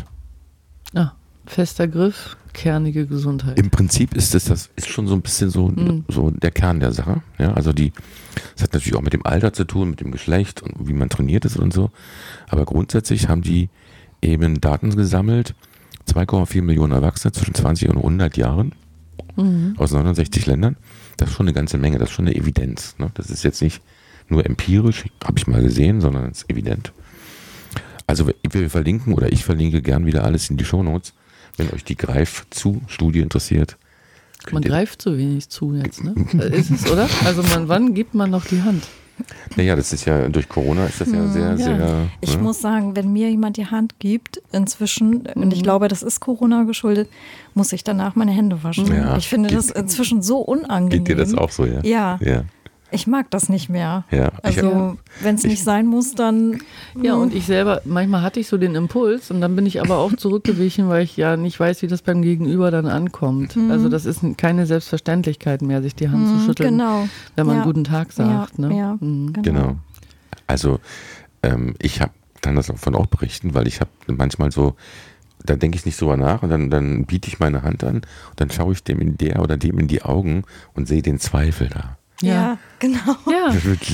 Fester Griff, kernige Gesundheit. Im Prinzip ist das ist schon so ein bisschen so der Kern der Sache. Ja, also das hat natürlich auch mit dem Alter zu tun, mit dem Geschlecht und wie man trainiert ist und so. Aber grundsätzlich haben die eben Daten gesammelt, 2,4 Millionen Erwachsene zwischen 20 und 100 Jahren aus 69 Ländern. Das ist schon eine ganze Menge, das ist schon eine Evidenz. Ne? Das ist jetzt nicht nur empirisch, habe ich mal gesehen, sondern es ist evident. Also wir verlinken oder ich verlinke gern wieder alles in die Shownotes, wenn euch die Greif-zu-Studie interessiert. Man greift so wenig zu jetzt, ne? Ist es, oder? Also wann gibt man noch die Hand? Naja, das ist ja, durch Corona ist das ja sehr... Ich muss sagen, wenn mir jemand die Hand gibt, inzwischen, und ich glaube, das ist Corona geschuldet, muss ich danach meine Hände waschen. Ja, ich finde das inzwischen so unangenehm. Geht dir das auch so, ja? Ja. Ich mag das nicht mehr. Ja. Also, wenn es nicht sein muss, dann... Ja, und ich selber, manchmal hatte ich so den Impuls und dann bin ich aber auch zurückgewichen, weil ich ja nicht weiß, wie das beim Gegenüber dann ankommt. Also das ist keine Selbstverständlichkeit mehr, sich die Hand zu schütteln, wenn man einen guten Tag sagt. Ne? Genau. Also ich kann das davon auch berichten, weil ich habe manchmal so, da denke ich nicht drüber nach und dann biete ich meine Hand an und dann schaue ich dem in die Augen und sehe den Zweifel da. Ja, genau. Ja.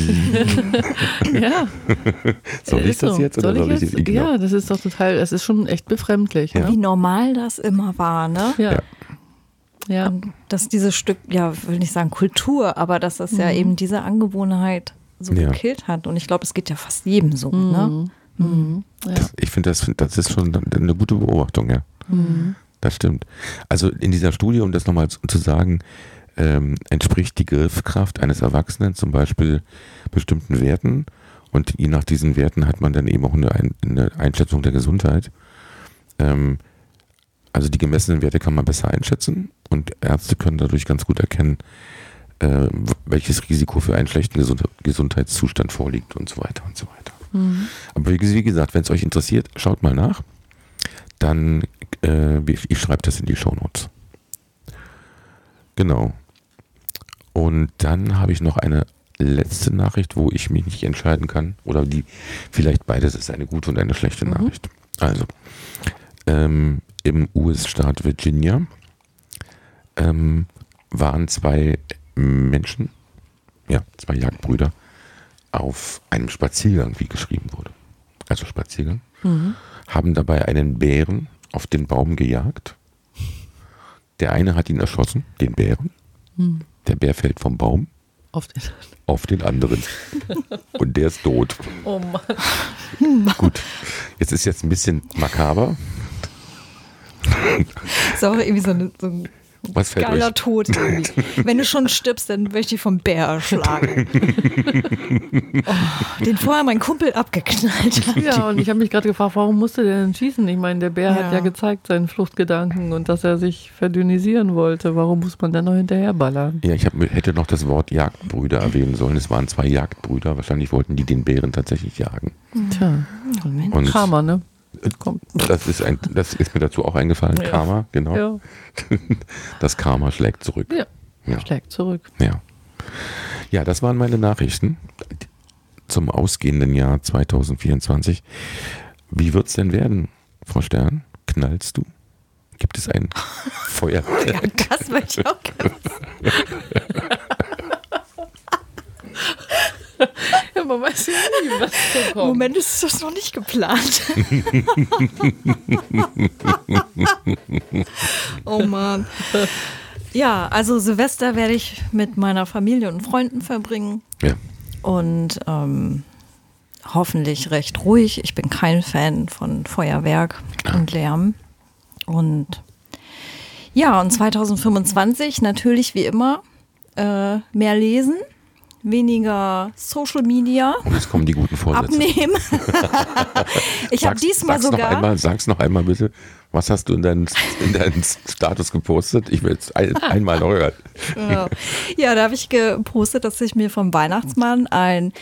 Ja. Soll ich das jetzt oder soll ich das ignorieren? Ja, das ist doch total, das ist schon echt befremdlich. Wie normal das immer war, ne? Ja. Und dass dieses Stück, will nicht sagen Kultur, aber dass das ja eben diese Angewohnheit so gekillt hat. Und ich glaube, es geht ja fast jedem so, ne? Ja. Ich finde, das ist schon eine gute Beobachtung, ja. Das stimmt. Also in dieser Studie, um das nochmal zu sagen, entspricht die Griffkraft eines Erwachsenen zum Beispiel bestimmten Werten Und je nach diesen Werten hat man dann eben auch eine Einschätzung der Gesundheit. Also die gemessenen Werte kann man besser einschätzen und Ärzte können dadurch ganz gut erkennen, welches Risiko für einen schlechten Gesundheitszustand vorliegt und so weiter und so weiter. Mhm. Aber wie gesagt, wenn es euch interessiert, schaut mal nach. Dann, ich schreibe das in die Shownotes. Genau. Und dann habe ich noch eine letzte Nachricht, wo ich mich nicht entscheiden kann. Oder vielleicht beides ist eine gute und eine schlechte Nachricht. Also, im US-Staat Virginia waren zwei Menschen, zwei Jagdbrüder, auf einem Spaziergang, wie geschrieben wurde. Also Spaziergang. Haben dabei einen Bären auf den Baum gejagt. Der eine hat ihn erschossen, den Bären. Der Bär fällt vom Baum auf den anderen. Und der ist tot. Oh Mann. Gut, jetzt ein bisschen makaber. Ist auch irgendwie so ein Was fällt geiler euch? Tod irgendwie. Wenn du schon stirbst, dann möchte ich dich vom Bär erschlagen. Den vorher mein Kumpel abgeknallt hat. Ja, und ich habe mich gerade gefragt, warum musste der denn schießen? Ich meine, der Bär hat ja gezeigt seinen Fluchtgedanken und dass er sich verdünnisieren wollte. Warum muss man denn noch hinterherballern? Ja, ich hätte noch das Wort Jagdbrüder erwähnen sollen. Es waren zwei Jagdbrüder. Wahrscheinlich wollten die den Bären tatsächlich jagen. Tja, Und Karma, ne? Das ist mir dazu auch eingefallen. Ja. Karma, genau. Ja. Das Karma schlägt zurück. Ja. Schlägt zurück. Ja, das waren meine Nachrichten zum ausgehenden Jahr 2024. Wie wird's denn werden, Frau Stern? Knallst du? Gibt es ein Feuer? Ja, das möchte ich auch gerne. Ja, man weiß ja nie, was so kommt. Im Moment ist das noch nicht geplant. Oh Mann. Ja, also Silvester werde ich mit meiner Familie und Freunden verbringen. Ja. Und hoffentlich recht ruhig. Ich bin kein Fan von Feuerwerk und Lärm. Und ja, und 2025 natürlich wie immer mehr lesen. Weniger Social Media. Und jetzt kommen die guten Vorsätze. Abnehmen. Ich habe diesmal sogar. Sag's noch einmal bitte. Was hast du in deinen Status gepostet? Ich will jetzt einmal noch hören. Ja, da habe ich gepostet, dass ich mir vom Weihnachtsmann ein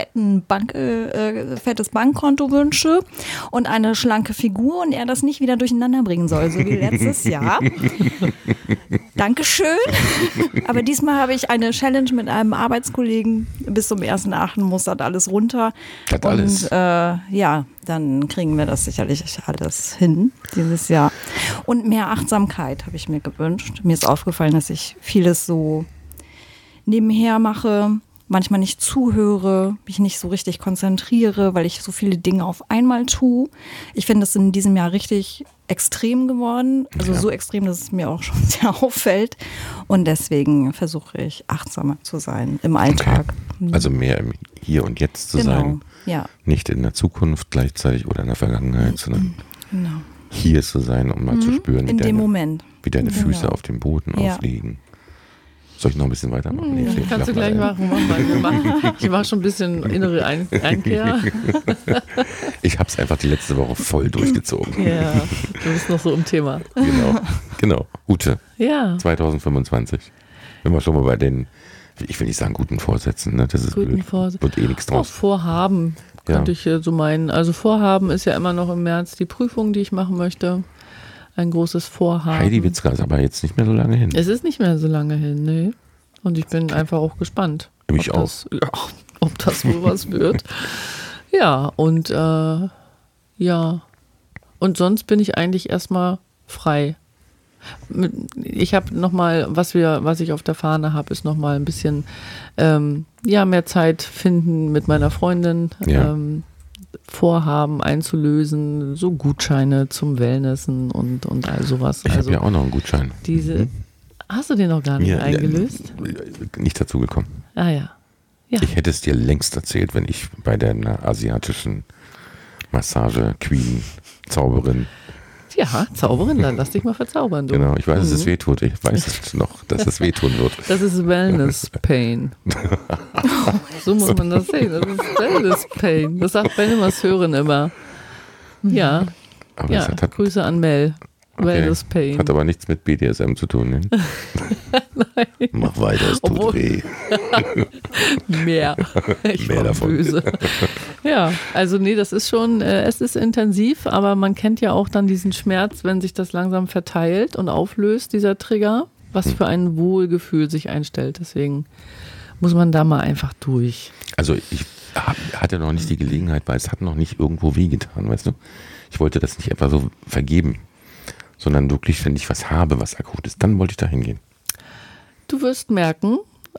fettes Bankkonto wünsche und eine schlanke Figur und er das nicht wieder durcheinander bringen soll, so wie letztes Jahr. Dankeschön. Aber diesmal habe ich eine Challenge mit einem Arbeitskollegen. Bis zum 1.8. muss das alles runter. Das alles. Und dann kriegen wir das sicherlich alles hin dieses Jahr. Und mehr Achtsamkeit habe ich mir gewünscht. Mir ist aufgefallen, dass ich vieles so nebenher mache, manchmal nicht zuhöre, mich nicht so richtig konzentriere, weil ich so viele Dinge auf einmal tue. Ich finde, das ist in diesem Jahr richtig extrem geworden. Also so extrem, dass es mir auch schon sehr auffällt. Und deswegen versuche ich, achtsamer zu sein im Alltag. Okay. Also mehr im Hier und Jetzt zu sein. Ja. Nicht in der Zukunft gleichzeitig oder in der Vergangenheit, sondern hier zu sein, um mal zu spüren, wie deine Füße auf dem Boden aufliegen. Soll ich noch ein bisschen weitermachen? Nee, kannst du gleich machen. Ich mache schon ein bisschen innere Einkehr. Ich habe es einfach die letzte Woche voll durchgezogen. Ja, du bist noch so im Thema. Genau. Ute, Ja. 2025. Wenn wir schon mal bei den, ich will nicht sagen guten Vorsätzen, ne? Das ist blöd. Wird eh nichts draus. Vorhaben könnte ich so meinen. Also Vorhaben ist ja immer noch im März die Prüfung, die ich machen möchte. Ein großes Vorhaben. Heidi Witzka ist aber jetzt nicht mehr so lange hin. Es ist nicht mehr so lange hin, nee. Und ich bin einfach auch gespannt. Ich auch. Ob das wohl was wird. Ja, und Und sonst bin ich eigentlich erstmal frei. Ich habe nochmal, was ich auf der Fahne habe, ist nochmal ein bisschen mehr Zeit finden mit meiner Freundin. Ja. Vorhaben einzulösen, so Gutscheine zum Wellnessen und all sowas. Ich habe ja auch noch einen Gutschein. Hast du den noch gar nicht eingelöst? Nicht dazu gekommen. Ah ja. Ich hätte es dir längst erzählt, wenn ich bei der asiatischen Massage Queen Zauberin Ja, Zauberin, dann lass dich mal verzaubern. Du. Genau, ich weiß, dass es wehtut. Ich weiß es noch, dass es wehtun wird. Das ist Wellness Pain. So muss man das sehen. Das ist Wellness Pain. Das sagt meine Masseurin immer. Ja, Aber ja. das hat Grüße an Mel. Wellness Pain. Hat aber nichts mit BDSM zu tun. Ne? Nein. Mach weiter, es tut weh. Mehr. Ich Mehr war davon. böse. Ja, also nee, das ist schon, es ist intensiv, aber man kennt ja auch dann diesen Schmerz, wenn sich das langsam verteilt und auflöst, dieser Trigger, was für ein Wohlgefühl sich einstellt. Deswegen muss man da mal einfach durch. Also ich hatte noch nicht die Gelegenheit, weil es hat noch nicht irgendwo wehgetan, weißt du? Ich wollte das nicht einfach so vergeben, sondern wirklich, wenn ich was habe, was akut ist, dann wollte ich da hingehen. Du wirst merken,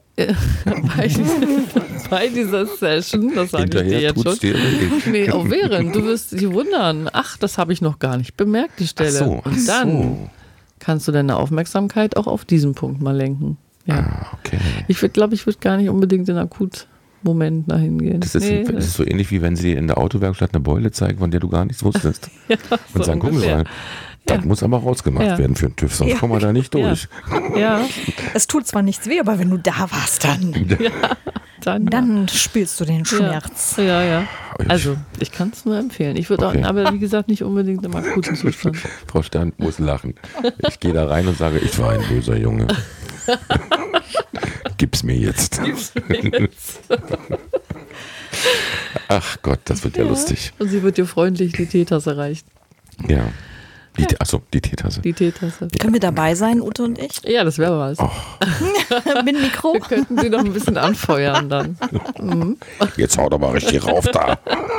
bei dieser Session, das sage ich dir Hinterher jetzt tut's schon. dir weh. Nee, auch während. Du wirst dich wundern. Ach, das habe ich noch gar nicht bemerkt, die Stelle. Ach so, Und dann kannst du deine Aufmerksamkeit auch auf diesen Punkt mal lenken. Ja. Ah, okay. Ich würde gar nicht unbedingt in Akutmomenten dahin gehen. Das ist so ähnlich wie wenn sie in der Autowerkstatt eine Beule zeigen, von der du gar nichts wusstest. Ja, Und sagen, gucken Sie mal, das muss aber rausgemacht werden für den TÜV, sonst kommen wir da nicht durch. Ja. Es tut zwar nichts weh, aber wenn du da warst, dann spürst du den Schmerz. Ja. Also, ich kann es nur empfehlen. Ich würde auch, aber wie gesagt, nicht unbedingt im akuten Zustand. Frau Stern muss lachen. Ich gehe da rein und sage, ich war ein böser Junge. Gib's mir jetzt. Ach Gott, das wird ja lustig. Und sie wird dir freundlich die Teetasse reichen. Ja. Die Teetasse. Die Teetasse. Können wir dabei sein, Ute und ich? Ja, das wäre was. Mit Mikro? Wir könnten sie noch ein bisschen anfeuern dann. Jetzt haut aber richtig rauf da.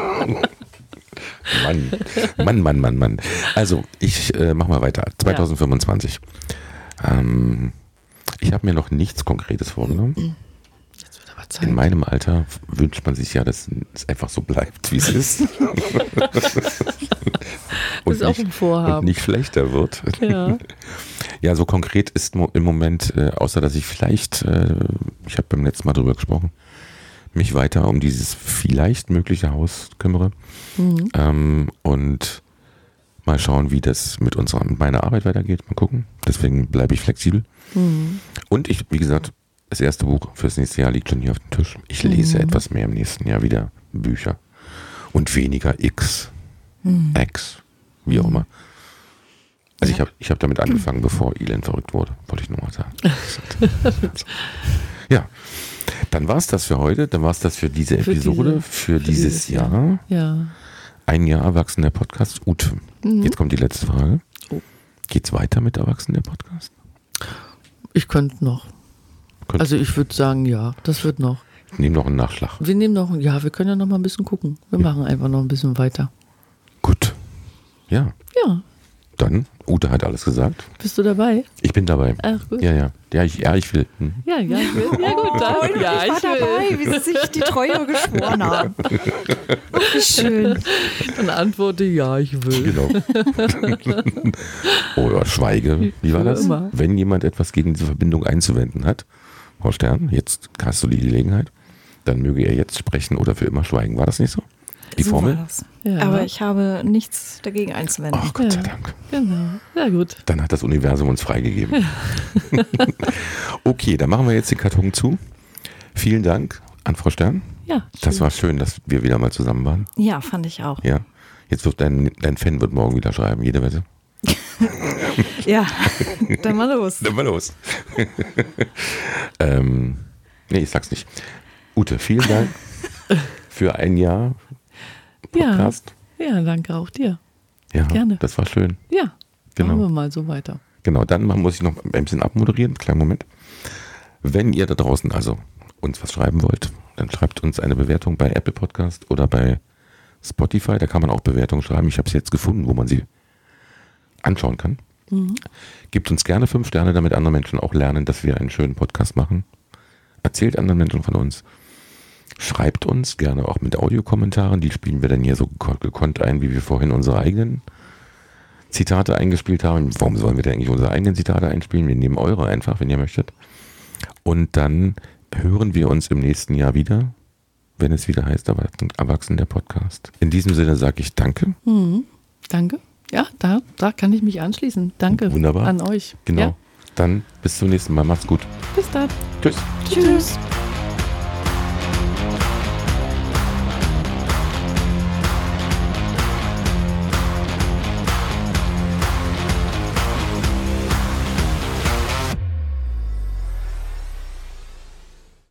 Mann. Also, ich mach mal weiter. 2025. Ich habe mir noch nichts Konkretes vorgenommen. Jetzt wird aber Zeit. In meinem Alter wünscht man sich ja, dass es einfach so bleibt, wie es ist. Das ist auch ein Vorhaben. Und nicht schlechter wird. Ja. Ja, so konkret ist im Moment, außer dass ich vielleicht, ich habe beim letzten Mal drüber gesprochen, mich weiter um dieses vielleicht mögliche Haus kümmere. Und mal schauen, wie das mit meiner Arbeit weitergeht. Mal gucken. Deswegen bleibe ich flexibel. Und wie gesagt, das erste Buch fürs nächste Jahr liegt schon hier auf dem Tisch. Ich lese etwas mehr im nächsten Jahr wieder Bücher. Und weniger X, wie auch immer. Also ich hab damit angefangen, bevor Elend verrückt wurde, wollte ich nur mal sagen. Ja, dann war es das für heute. Dann war es das für diese Episode, für dieses Jahr. Ja. Ein Jahr Erwachsen der Podcast. Ute, jetzt kommt die letzte Frage. Oh. Geht's weiter mit Erwachsen der Podcast? Ich könnte noch. Also ich würde sagen, ja, das wird noch. Ich nehme noch einen Nachschlag. Wir können ja noch mal ein bisschen gucken. Wir machen einfach noch ein bisschen weiter. Gut. Ja. Ja. Dann, Ute hat alles gesagt. Bist du dabei? Ich bin dabei. Ach, gut. Ja, ich will. Ja, ich will. Ja, gut, dann. Ja, ich war dabei, wie sie sich die Treue geschworen haben. Wie schön. Dann antworte, ja, ich will. Genau. Oder schweige. Wie war das? Immer. Wenn jemand etwas gegen diese Verbindung einzuwenden hat, Frau Stern, jetzt hast du die Gelegenheit, dann möge er jetzt sprechen oder für immer schweigen. War das nicht so? Die So Formel? war das. Ja. Aber ich habe nichts dagegen einzuwenden. Ach Gott sei Dank. Genau. Ja, gut. Dann hat das Universum uns freigegeben. Okay, dann machen wir jetzt den Karton zu. Vielen Dank an Frau Stern. Ja. Das war schön, dass wir wieder mal zusammen waren. Ja, fand ich auch. Ja. Jetzt wird dein Fan wird morgen wieder schreiben, jede Wette. Ja, dann mal los. Dann mal los. Nee, ich sag's nicht. Ute, vielen Dank für ein Jahr Podcast. Ja, danke auch dir. Ja, gerne. Das war schön. Ja, Genau. machen wir mal so weiter. Genau, dann muss ich noch ein bisschen abmoderieren. Kleinen Moment. Wenn ihr da draußen also uns was schreiben wollt, dann schreibt uns eine Bewertung bei Apple Podcast oder bei Spotify. Da kann man auch Bewertungen schreiben. Ich habe es jetzt gefunden, wo man sie anschauen kann. Gebt uns gerne 5 Sterne, damit andere Menschen auch lernen, dass wir einen schönen Podcast machen. Erzählt anderen Menschen von uns. Schreibt uns gerne auch mit Audiokommentaren. Die spielen wir dann hier so gekonnt ein, wie wir vorhin unsere eigenen Zitate eingespielt haben. Warum sollen wir denn eigentlich unsere eigenen Zitate einspielen? Wir nehmen eure einfach, wenn ihr möchtet. Und dann hören wir uns im nächsten Jahr wieder, wenn es wieder heißt Erwachsen der Podcast. In diesem Sinne sage ich danke. Danke. Ja, da kann ich mich anschließen. Danke. Wunderbar. An euch. Genau. Ja. Dann bis zum nächsten Mal. Macht's gut. Bis dann. Tschüss. Tschüss.